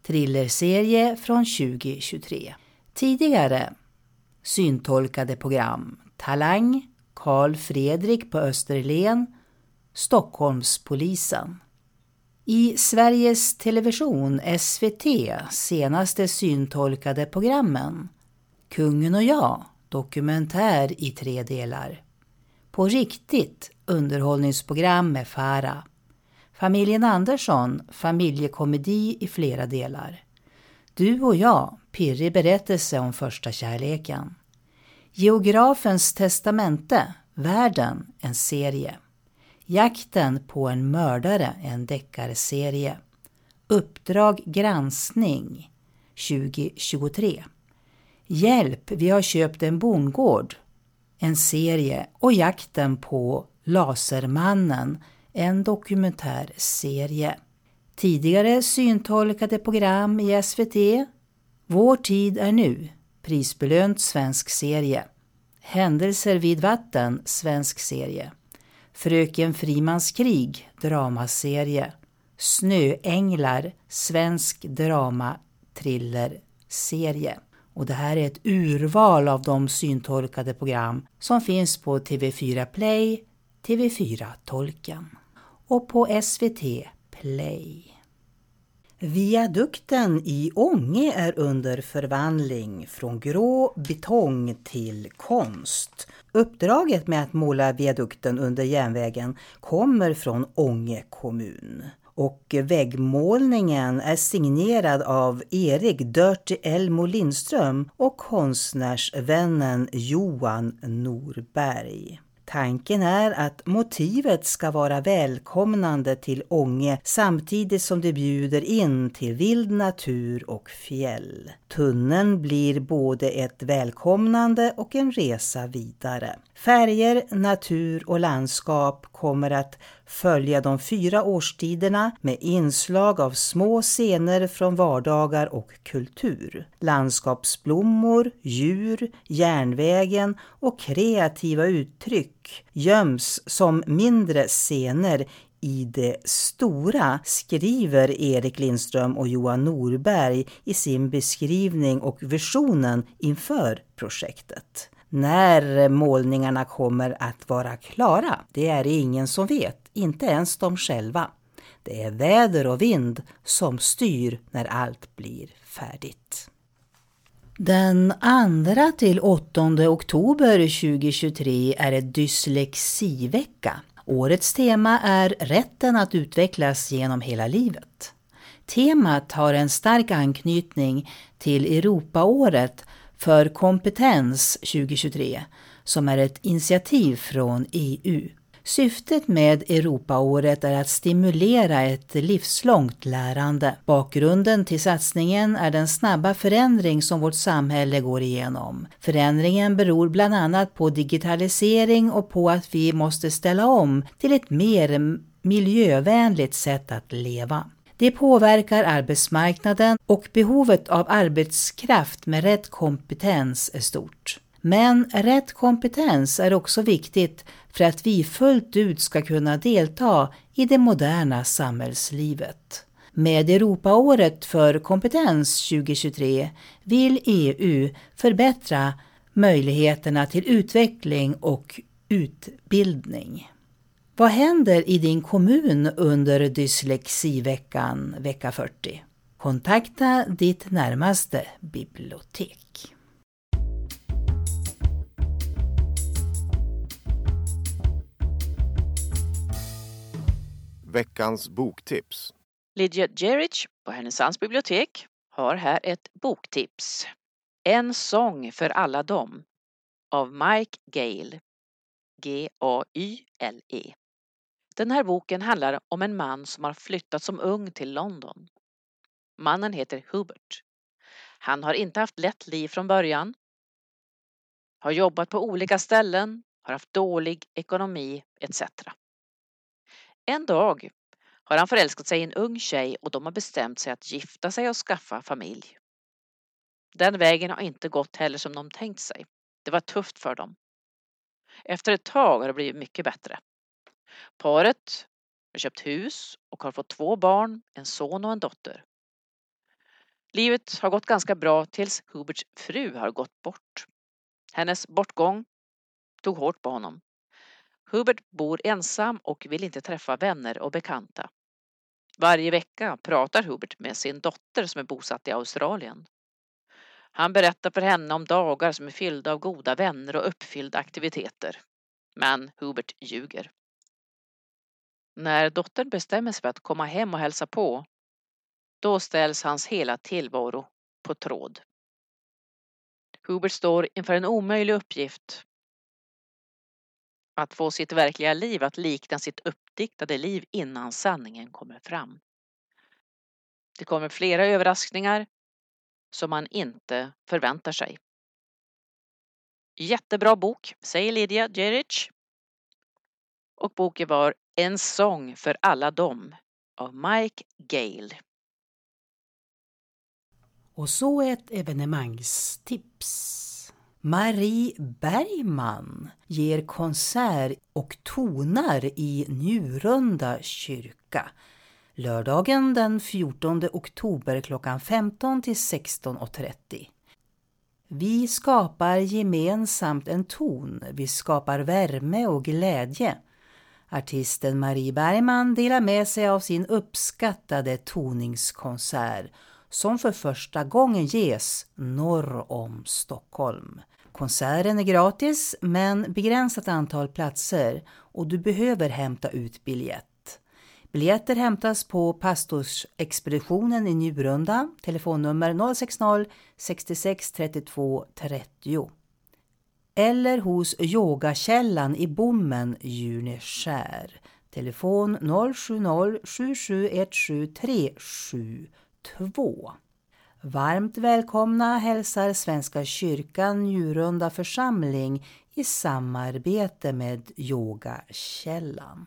thrillerserie från 2023. Tidigare syntolkade program: Talang, Karl Fredrik på Österlen, Stockholmspolisen. I Sveriges Television, SVT, senaste syntolkade programmen: Kungen och jag, dokumentär i 3 delar. På riktigt, underhållningsprogram med Farah. Familjen Andersson, familjekomedi i flera delar. Du och jag, pirrig berättelse om första kärleken. Geografens testamente, världen, en serie. Jakten på en mördare, en deckarserie. Uppdrag granskning 2023. Hjälp, vi har köpt en bondgård, en serie. Och jakten på Lasermannen, en dokumentärserie. Tidigare syntolkade program i SVT: Vår tid är nu, prisbelönt svensk serie. Händelser vid vatten, svensk serie. Fröken Frimans krig, dramaserie. Snöänglar, svensk drama-thriller-serie. Och det här är ett urval av de syntolkade program som finns på TV4 Play, TV4-tolken och på SVT Play. Viadukten i Ånge är under förvandling från grå betong till konst. Uppdraget med att måla viadukten under järnvägen kommer från Ånge kommun. Och väggmålningen är signerad av Erik Dirty Elmo Lindström och konstnärsvännen Johan Norberg. Tanken är att motivet ska vara välkomnande till Ånge samtidigt som det bjuder in till vild natur och fjäll. Tunneln blir både ett välkomnande och en resa vidare. Färger, natur och landskap kommer att följa de 4 årstiderna med inslag av små scener från vardagar och kultur. Landskapsblommor, djur, järnvägen och kreativa uttryck göms som mindre scener i det stora, skriver Erik Lindström och Johan Norberg i sin beskrivning och visionen inför projektet. När målningarna kommer att vara klara, det är det ingen som vet, inte ens de själva. Det är väder och vind som styr när allt blir färdigt. Den 2 till 8 oktober 2023 är det dyslexivecka. Årets tema är rätten att utvecklas genom hela livet. Temat har en stark anknytning till Europaåret för kompetens 2023, som är ett initiativ från EU. Syftet med Europaåret är att stimulera ett livslångt lärande. Bakgrunden till satsningen är den snabba förändring som vårt samhälle går igenom. Förändringen beror bland annat på digitalisering och på att vi måste ställa om till ett mer miljövänligt sätt att leva. Det påverkar arbetsmarknaden och behovet av arbetskraft med rätt kompetens är stort. Men rätt kompetens är också viktigt för att vi fullt ut ska kunna delta i det moderna samhällslivet. Med Europaåret för kompetens 2023 vill EU förbättra möjligheterna till utveckling och utbildning. Vad händer i din kommun under dyslexiveckan vecka 40? Kontakta ditt närmaste bibliotek. Veckans boktips. Lydia Gerich på Härnösands bibliotek har här ett boktips. En sång för alla dem av Mike Gale. Gayle. Den här boken handlar om en man som har flyttat som ung till London. Mannen heter Hubert. Han har inte haft lätt liv från början. Har jobbat på olika ställen, har haft dålig ekonomi etc. En dag har han förälskat sig i en ung tjej och de har bestämt sig att gifta sig och skaffa familj. Den vägen har inte gått heller som de tänkt sig. Det var tufft för dem. Efter ett tag har det blivit mycket bättre. Paret har köpt hus och har fått 2 barn, en son och en dotter. Livet har gått ganska bra tills Huberts fru har gått bort. Hennes bortgång tog hårt på honom. Hubert bor ensam och vill inte träffa vänner och bekanta. Varje vecka pratar Hubert med sin dotter som är bosatt i Australien. Han berättar för henne om dagar som är fyllda av goda vänner och uppfyllda aktiviteter. Men Hubert ljuger. När dottern bestämmer sig för att komma hem och hälsa på, då ställs hans hela tillvaro på tråd. Hubert står inför en omöjlig uppgift. Att få sitt verkliga liv att likna sitt uppdiktade liv innan sanningen kommer fram. Det kommer flera överraskningar som man inte förväntar sig. Jättebra bok, säger Lydia Gerich. Och boken var En sång för alla dem av Mike Gale. Och så ett evenemangstips. Marie Bergman ger konsert och tonar i Njurunda kyrka. Lördagen den 14 oktober klockan 15 till 16:30. Vi skapar gemensamt en ton, vi skapar värme och glädje. Artisten Marie Bergman delar med sig av sin uppskattade toningskonsert som för första gången ges norr om Stockholm. Konserten är gratis men begränsat antal platser och du behöver hämta ut biljett. Biljetter hämtas på Pastorsexpeditionen i Njurunda, telefonnummer 060 66 32 30. Eller hos Yogakällan i Bommen, Juneskär. Telefon 070 7717 372. Varmt välkomna hälsar Svenska kyrkan Njurunda församling i samarbete med Yogakällan.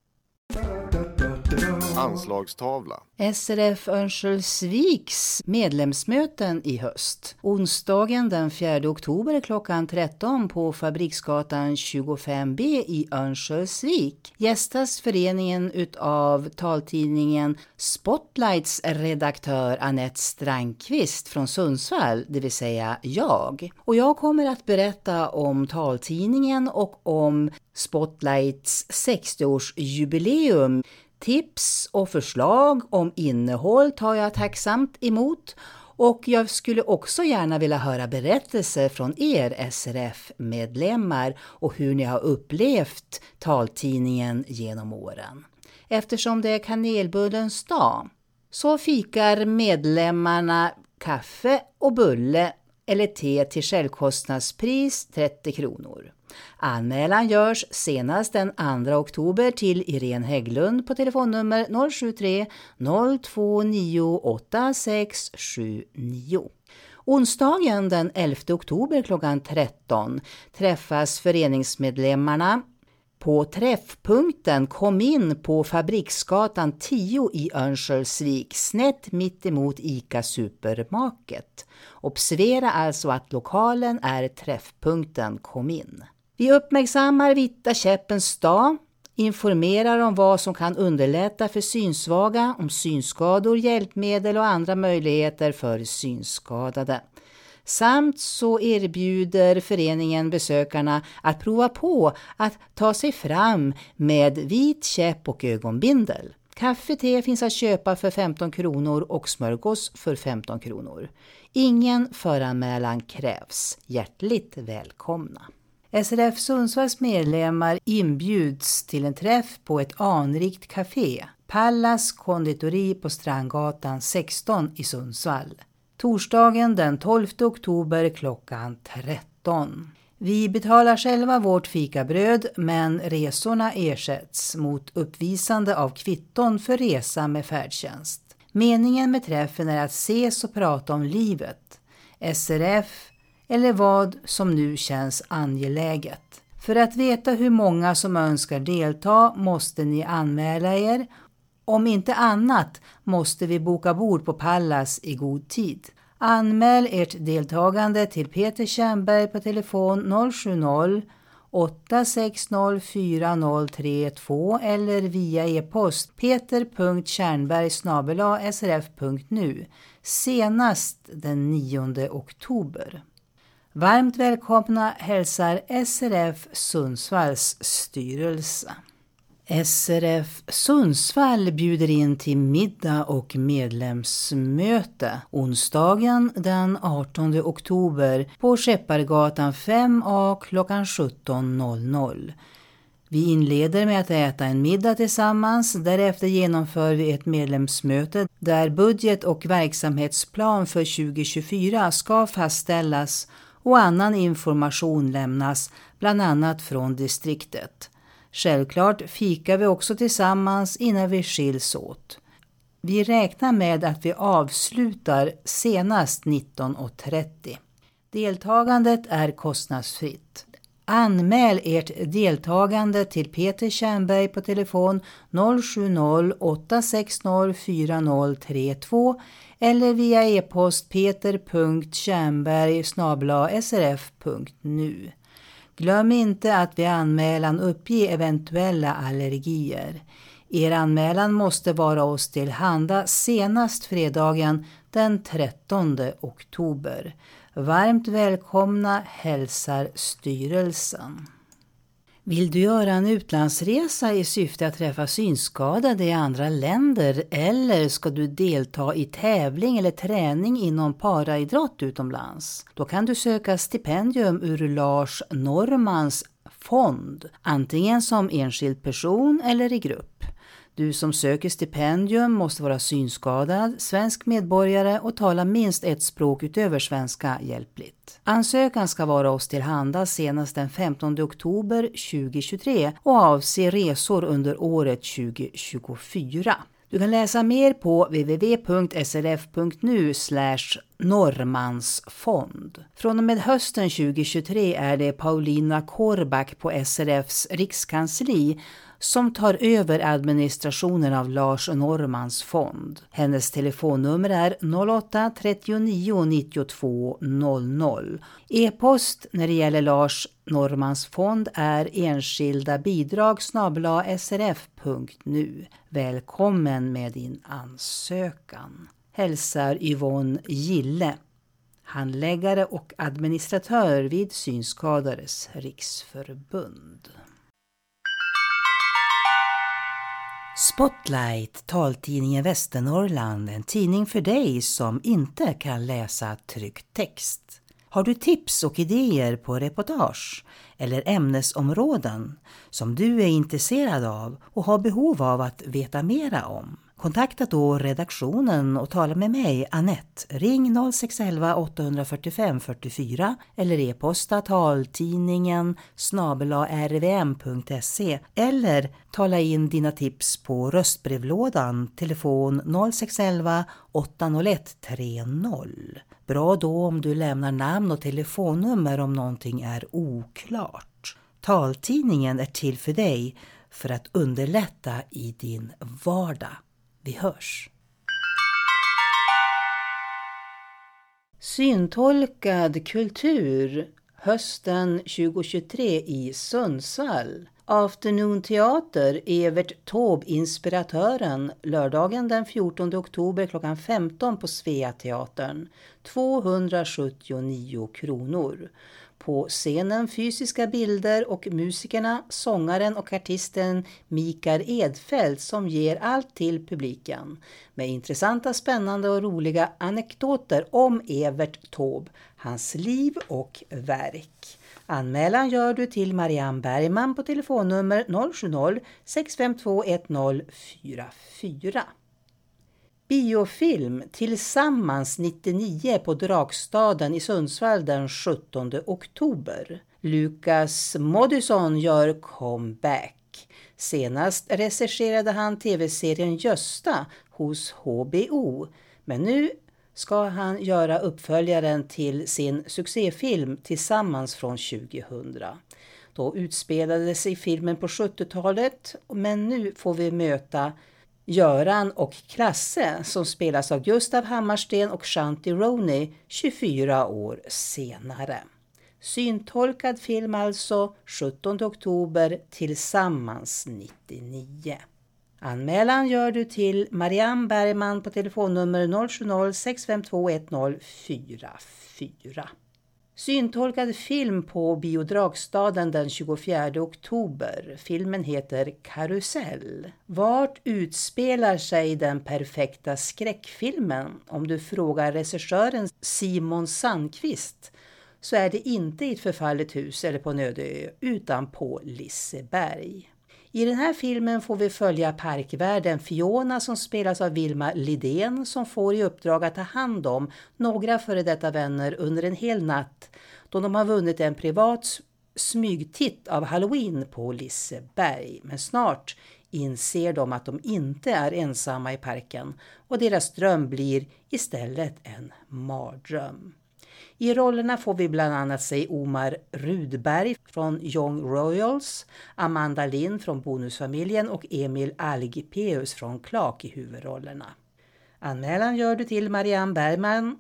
Anslagstavla. SRF Örnsköldsviks medlemsmöten i höst. Onsdagen den 4 oktober klockan 13 på Fabriksgatan 25B i Örnsköldsvik gästas föreningen utav taltidningen Spotlights redaktör Annette Strandqvist från Sundsvall, det vill säga jag. Och jag kommer att berätta om taltidningen och om Spotlights 60-årsjubileum. Tips och förslag om innehåll tar jag tacksamt emot och jag skulle också gärna vilja höra berättelser från er SRF-medlemmar och hur ni har upplevt taltidningen genom åren. Eftersom det är kanelbullens dag så fikar medlemmarna kaffe och bulle eller te till självkostnadspris 30 kronor. Anmälan görs senast den 2 oktober till Irene Hägglund på telefonnummer 073 029 8679. Onsdagen den 11 oktober klockan 13 träffas föreningsmedlemmarna på träffpunkten Kom in på Fabriksgatan 10 i Örnsköldsvik, snett mitt emot ICA Supermarket. Observera alltså att lokalen är träffpunkten Kom in. Vi uppmärksammar Vita käppens dag, informerar om vad som kan underlätta för synsvaga, om synskador, hjälpmedel och andra möjligheter för synskadade. Samt så erbjuder föreningen besökarna att prova på att ta sig fram med vit käpp och ögonbindel. Kaffe, te finns att köpa för 15 kronor och smörgås för 15 kronor. Ingen föranmälan krävs. Hjärtligt välkomna. SRF Sundsvalls medlemmar inbjuds till en träff på ett anrikt café, Pallas konditori på Strandgatan 16 i Sundsvall. Torsdagen den 12 oktober klockan 13. Vi betalar själva vårt fikabröd men resorna ersätts mot uppvisande av kvitton för resa med färdtjänst. Meningen med träffen är att ses och prata om livet, SRF eller vad som nu känns angeläget. För att veta hur många som önskar delta måste ni anmäla er. Om inte annat måste vi boka bord på Pallas i god tid. Anmäl ert deltagande till Peter Kärnberg på telefon 070 8604032 eller via e-post peter.tjernberg@srf.nu senast den 9 oktober. Varmt välkomna hälsar SRF Sundsvalls styrelse. SRF Sundsvall bjuder in till middag och medlemsmöte onsdagen den 18 oktober på Skeppargatan 5A klockan 17.00. Vi inleder med att äta en middag tillsammans, därefter genomför vi ett medlemsmöte där budget och verksamhetsplan för 2024 ska fastställas och annan information lämnas, bland annat från distriktet. Självklart fikar vi också tillsammans innan vi skiljs åt. Vi räknar med att vi avslutar senast 19.30. Deltagandet är kostnadsfritt. Anmäl ert deltagande till Peter Tjernberg på telefon 070-860-4032 eller via e-post peter.tjernberg@srf.nu. Glöm inte att vid anmälan uppge eventuella allergier. Er anmälan måste vara oss till handa senast fredagen den 13 oktober. Varmt välkomna hälsar styrelsen. Vill du göra en utlandsresa i syfte att träffa synskadade i andra länder eller ska du delta i tävling eller träning inom paraidrott utomlands? Då kan du söka stipendium ur Lars Normans fond, antingen som enskild person eller i grupp. Du som söker stipendium måste vara synskadad, svensk medborgare och tala minst ett språk utöver svenska hjälpligt. Ansökan ska vara oss till handa senast den 15 oktober 2023 och avser resor under året 2024. Du kan läsa mer på www.srf.nu/normansfond. Från och med hösten 2023 är det Paulina Korback på SRFs rikskansli som tar över administrationen av Lars Normans fond. Hennes telefonnummer är 08 39 92 00. E-post när det gäller Lars Normans fond är enskildabidrag@srf.nu. Välkommen med din ansökan. Hälsar Yvonne Gille, handläggare och administratör vid Synskadades riksförbund. Spotlight, taltidningen Västernorrland, en tidning för dig som inte kan läsa tryckt text. Har du tips och idéer på reportage eller ämnesområden som du är intresserad av och har behov av att veta mera om? Kontakta då redaktionen och tala med mig, Annette. Ring 0611 845 44 eller e-posta taltidningen @rvm.se eller tala in dina tips på röstbrevlådan, telefon 0611 801 30. Bra då om du lämnar namn och telefonnummer om någonting är oklart. Taltidningen är till för dig för att underlätta i din vardag. Vi hörs. Syntolkad kultur hösten 2023 i Sundsvall. Afternoon teater, Evert Taube inspiratören, lördagen den 14 oktober klockan 15 på Sveateatern. 279 kronor. På scenen fysiska bilder och musikerna, sångaren och artisten Mikael Edfeldt som ger allt till publiken. Med intressanta, spännande och roliga anekdoter om Evert Taube, hans liv och verk. Anmälan gör du till Marianne Bergman på telefonnummer 070-652 1044. Biofilm Tillsammans 99 på Drakstaden i Sundsvall den 17 oktober. Lukas Moodysson gör comeback. Senast regisserade han tv-serien Gösta hos HBO. Men nu ska han göra uppföljaren till sin succéfilm Tillsammans från 2000. Då utspelade sig filmen på 70-talet, men nu får vi möta Göran och Klasse som spelas av Gustav Hammarsten och Shanti Roney 24 år senare. Syntolkad film alltså 17 oktober, tillsammans 99. Anmälan gör du till Marianne Bergman på telefonnummer 070-6521044. Syntolkad film på Bio Dragstaden den 24 oktober. Filmen heter Karusell. Vart utspelar sig den perfekta skräckfilmen? Om du frågar regissören Simon Sandqvist så är det inte i ett förfallet hus eller på en öde ö utan på Liseberg. I den här filmen får vi följa parkvärden Fiona som spelas av Vilma Lidén som får i uppdrag att ta hand om några före detta vänner under en hel natt då de har vunnit en privat smygtitt av Halloween på Liseberg. Men snart inser de att de inte är ensamma i parken och deras dröm blir istället en mardröm. I rollerna får vi bland annat se Omar Rudberg från Young Royals, Amanda Lind från Bonusfamiljen och Emil Algpeus från Clark i huvudrollerna. Anmälan gör du till Marianne Bergman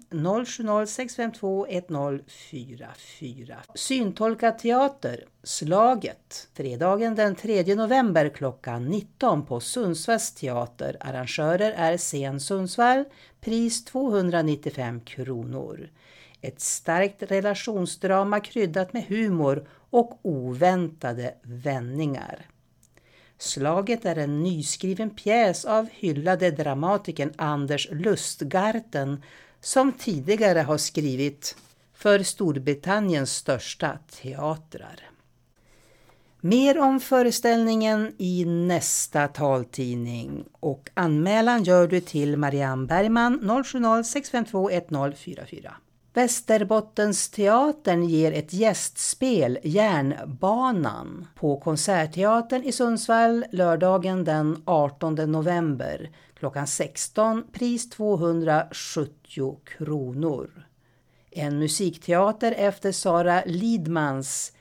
070-6521044. Syntolkad teater, Slaget, fredagen den 3 november klockan 19 på Sundsvalls teater. Arrangörer är Scen Sundsvall, pris 295 kronor. Ett starkt relationsdrama kryddat med humor och oväntade vändningar. Slaget är en nyskriven pjäs av hyllade dramatikern Anders Lustgarten som tidigare har skrivit för Storbritanniens största teatrar. Mer om föreställningen i nästa taltidning och anmälan gör du till Marianne Bergman 070-6521044. Västerbottensteatern ger ett gästspel, Järnbanan, på Konsertteatern i Sundsvall lördagen den 18 november klockan 16, pris 270 kronor. En musikteater efter Sara Lidmans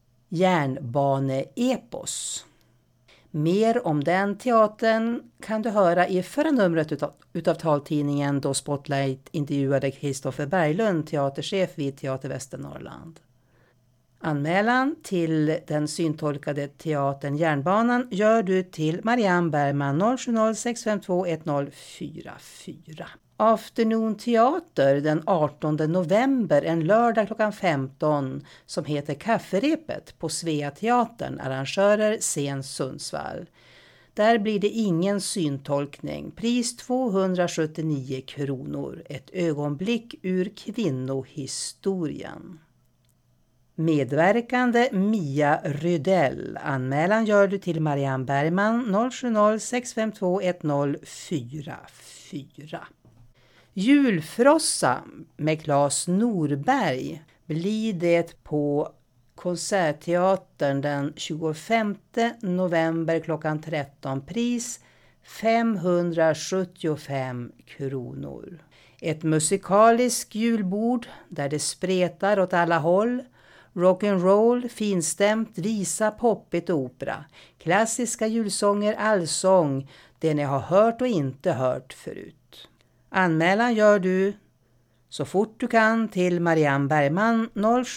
Järnbaneepos. Mer om den teatern kan du höra i förra numret utav taltidningen då Spotlight intervjuade Kristoffer Berglund, teaterchef vid Teater Västernorrland. Anmälan till den syntolkade teatern Järnbanan gör du till Marianne Bergman 070-6521044. Afternoon teater den 18 november, en lördag klockan 15 som heter Kafferepet på Svea teatern. Arrangörer Scen Sundsvall. Där blir det ingen syntolkning. Pris 279 kronor. Ett ögonblick ur kvinnohistorien. Medverkande Mia Rydell. Anmälan gör du till Marianne Bergman 070-6521044. Julfrossa med Claes Norberg blir det på Konsertteatern den 25 november klockan 13. Pris 575 kronor. Ett musikaliskt julbord där det spretar åt alla håll. Rock'n'roll, finstämt, visa, poppigt och opera. Klassiska julsånger, allsång, det ni har hört och inte hört förut. Anmälan gör du så fort du kan till Marianne Bergman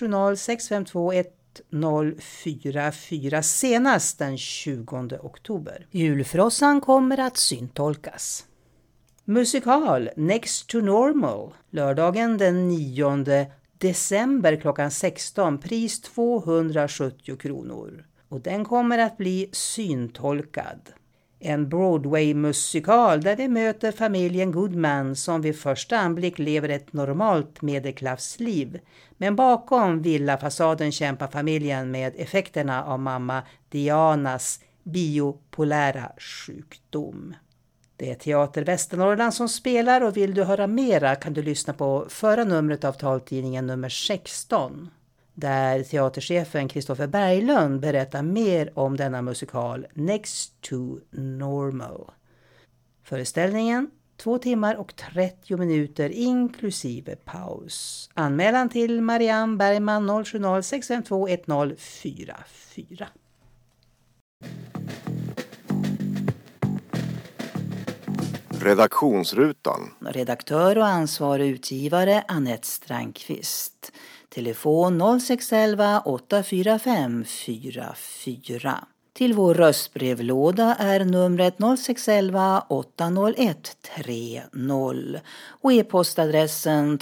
070-6521044 senast den 20 oktober. Julfrossan kommer att syntolkas. Musikal Next to Normal lördagen den 9 december klockan 16, pris 270 kronor. Och den kommer att bli syntolkad. En Broadway-musikal där vi möter familjen Goodman som vid första anblick lever ett normalt medelklassliv. Men bakom villafasaden kämpar familjen med effekterna av mamma Dianas biopolära sjukdom. Det är Teater Västernorrland som spelar och vill du höra mera kan du lyssna på förra numret av taltidningen nummer 16. Där teaterchefen Kristoffer Berglund berättar mer om denna musikal Next to Normal. Föreställningen 2 timmar och 30 minuter inklusive paus. Anmälan till Marianne Bergman 070-6521044. Redaktionsrutan. Redaktör och ansvarig utgivare Annette Strandqvist. Telefon 0611 845 44. Till vår röstbrevlåda är numret 0611 801 30 och e-postadressen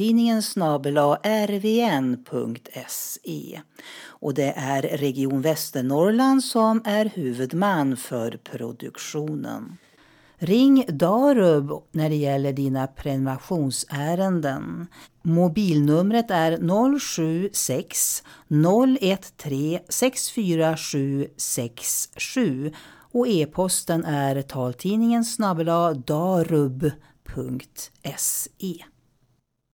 taltidningen@rvn.se. Och det är Region Västernorrland som är huvudman för produktionen. Ring Darub när det gäller dina prenumerationsärenden. Mobilnumret är 076 013 64767 och e-posten är taltidningen@darub.se.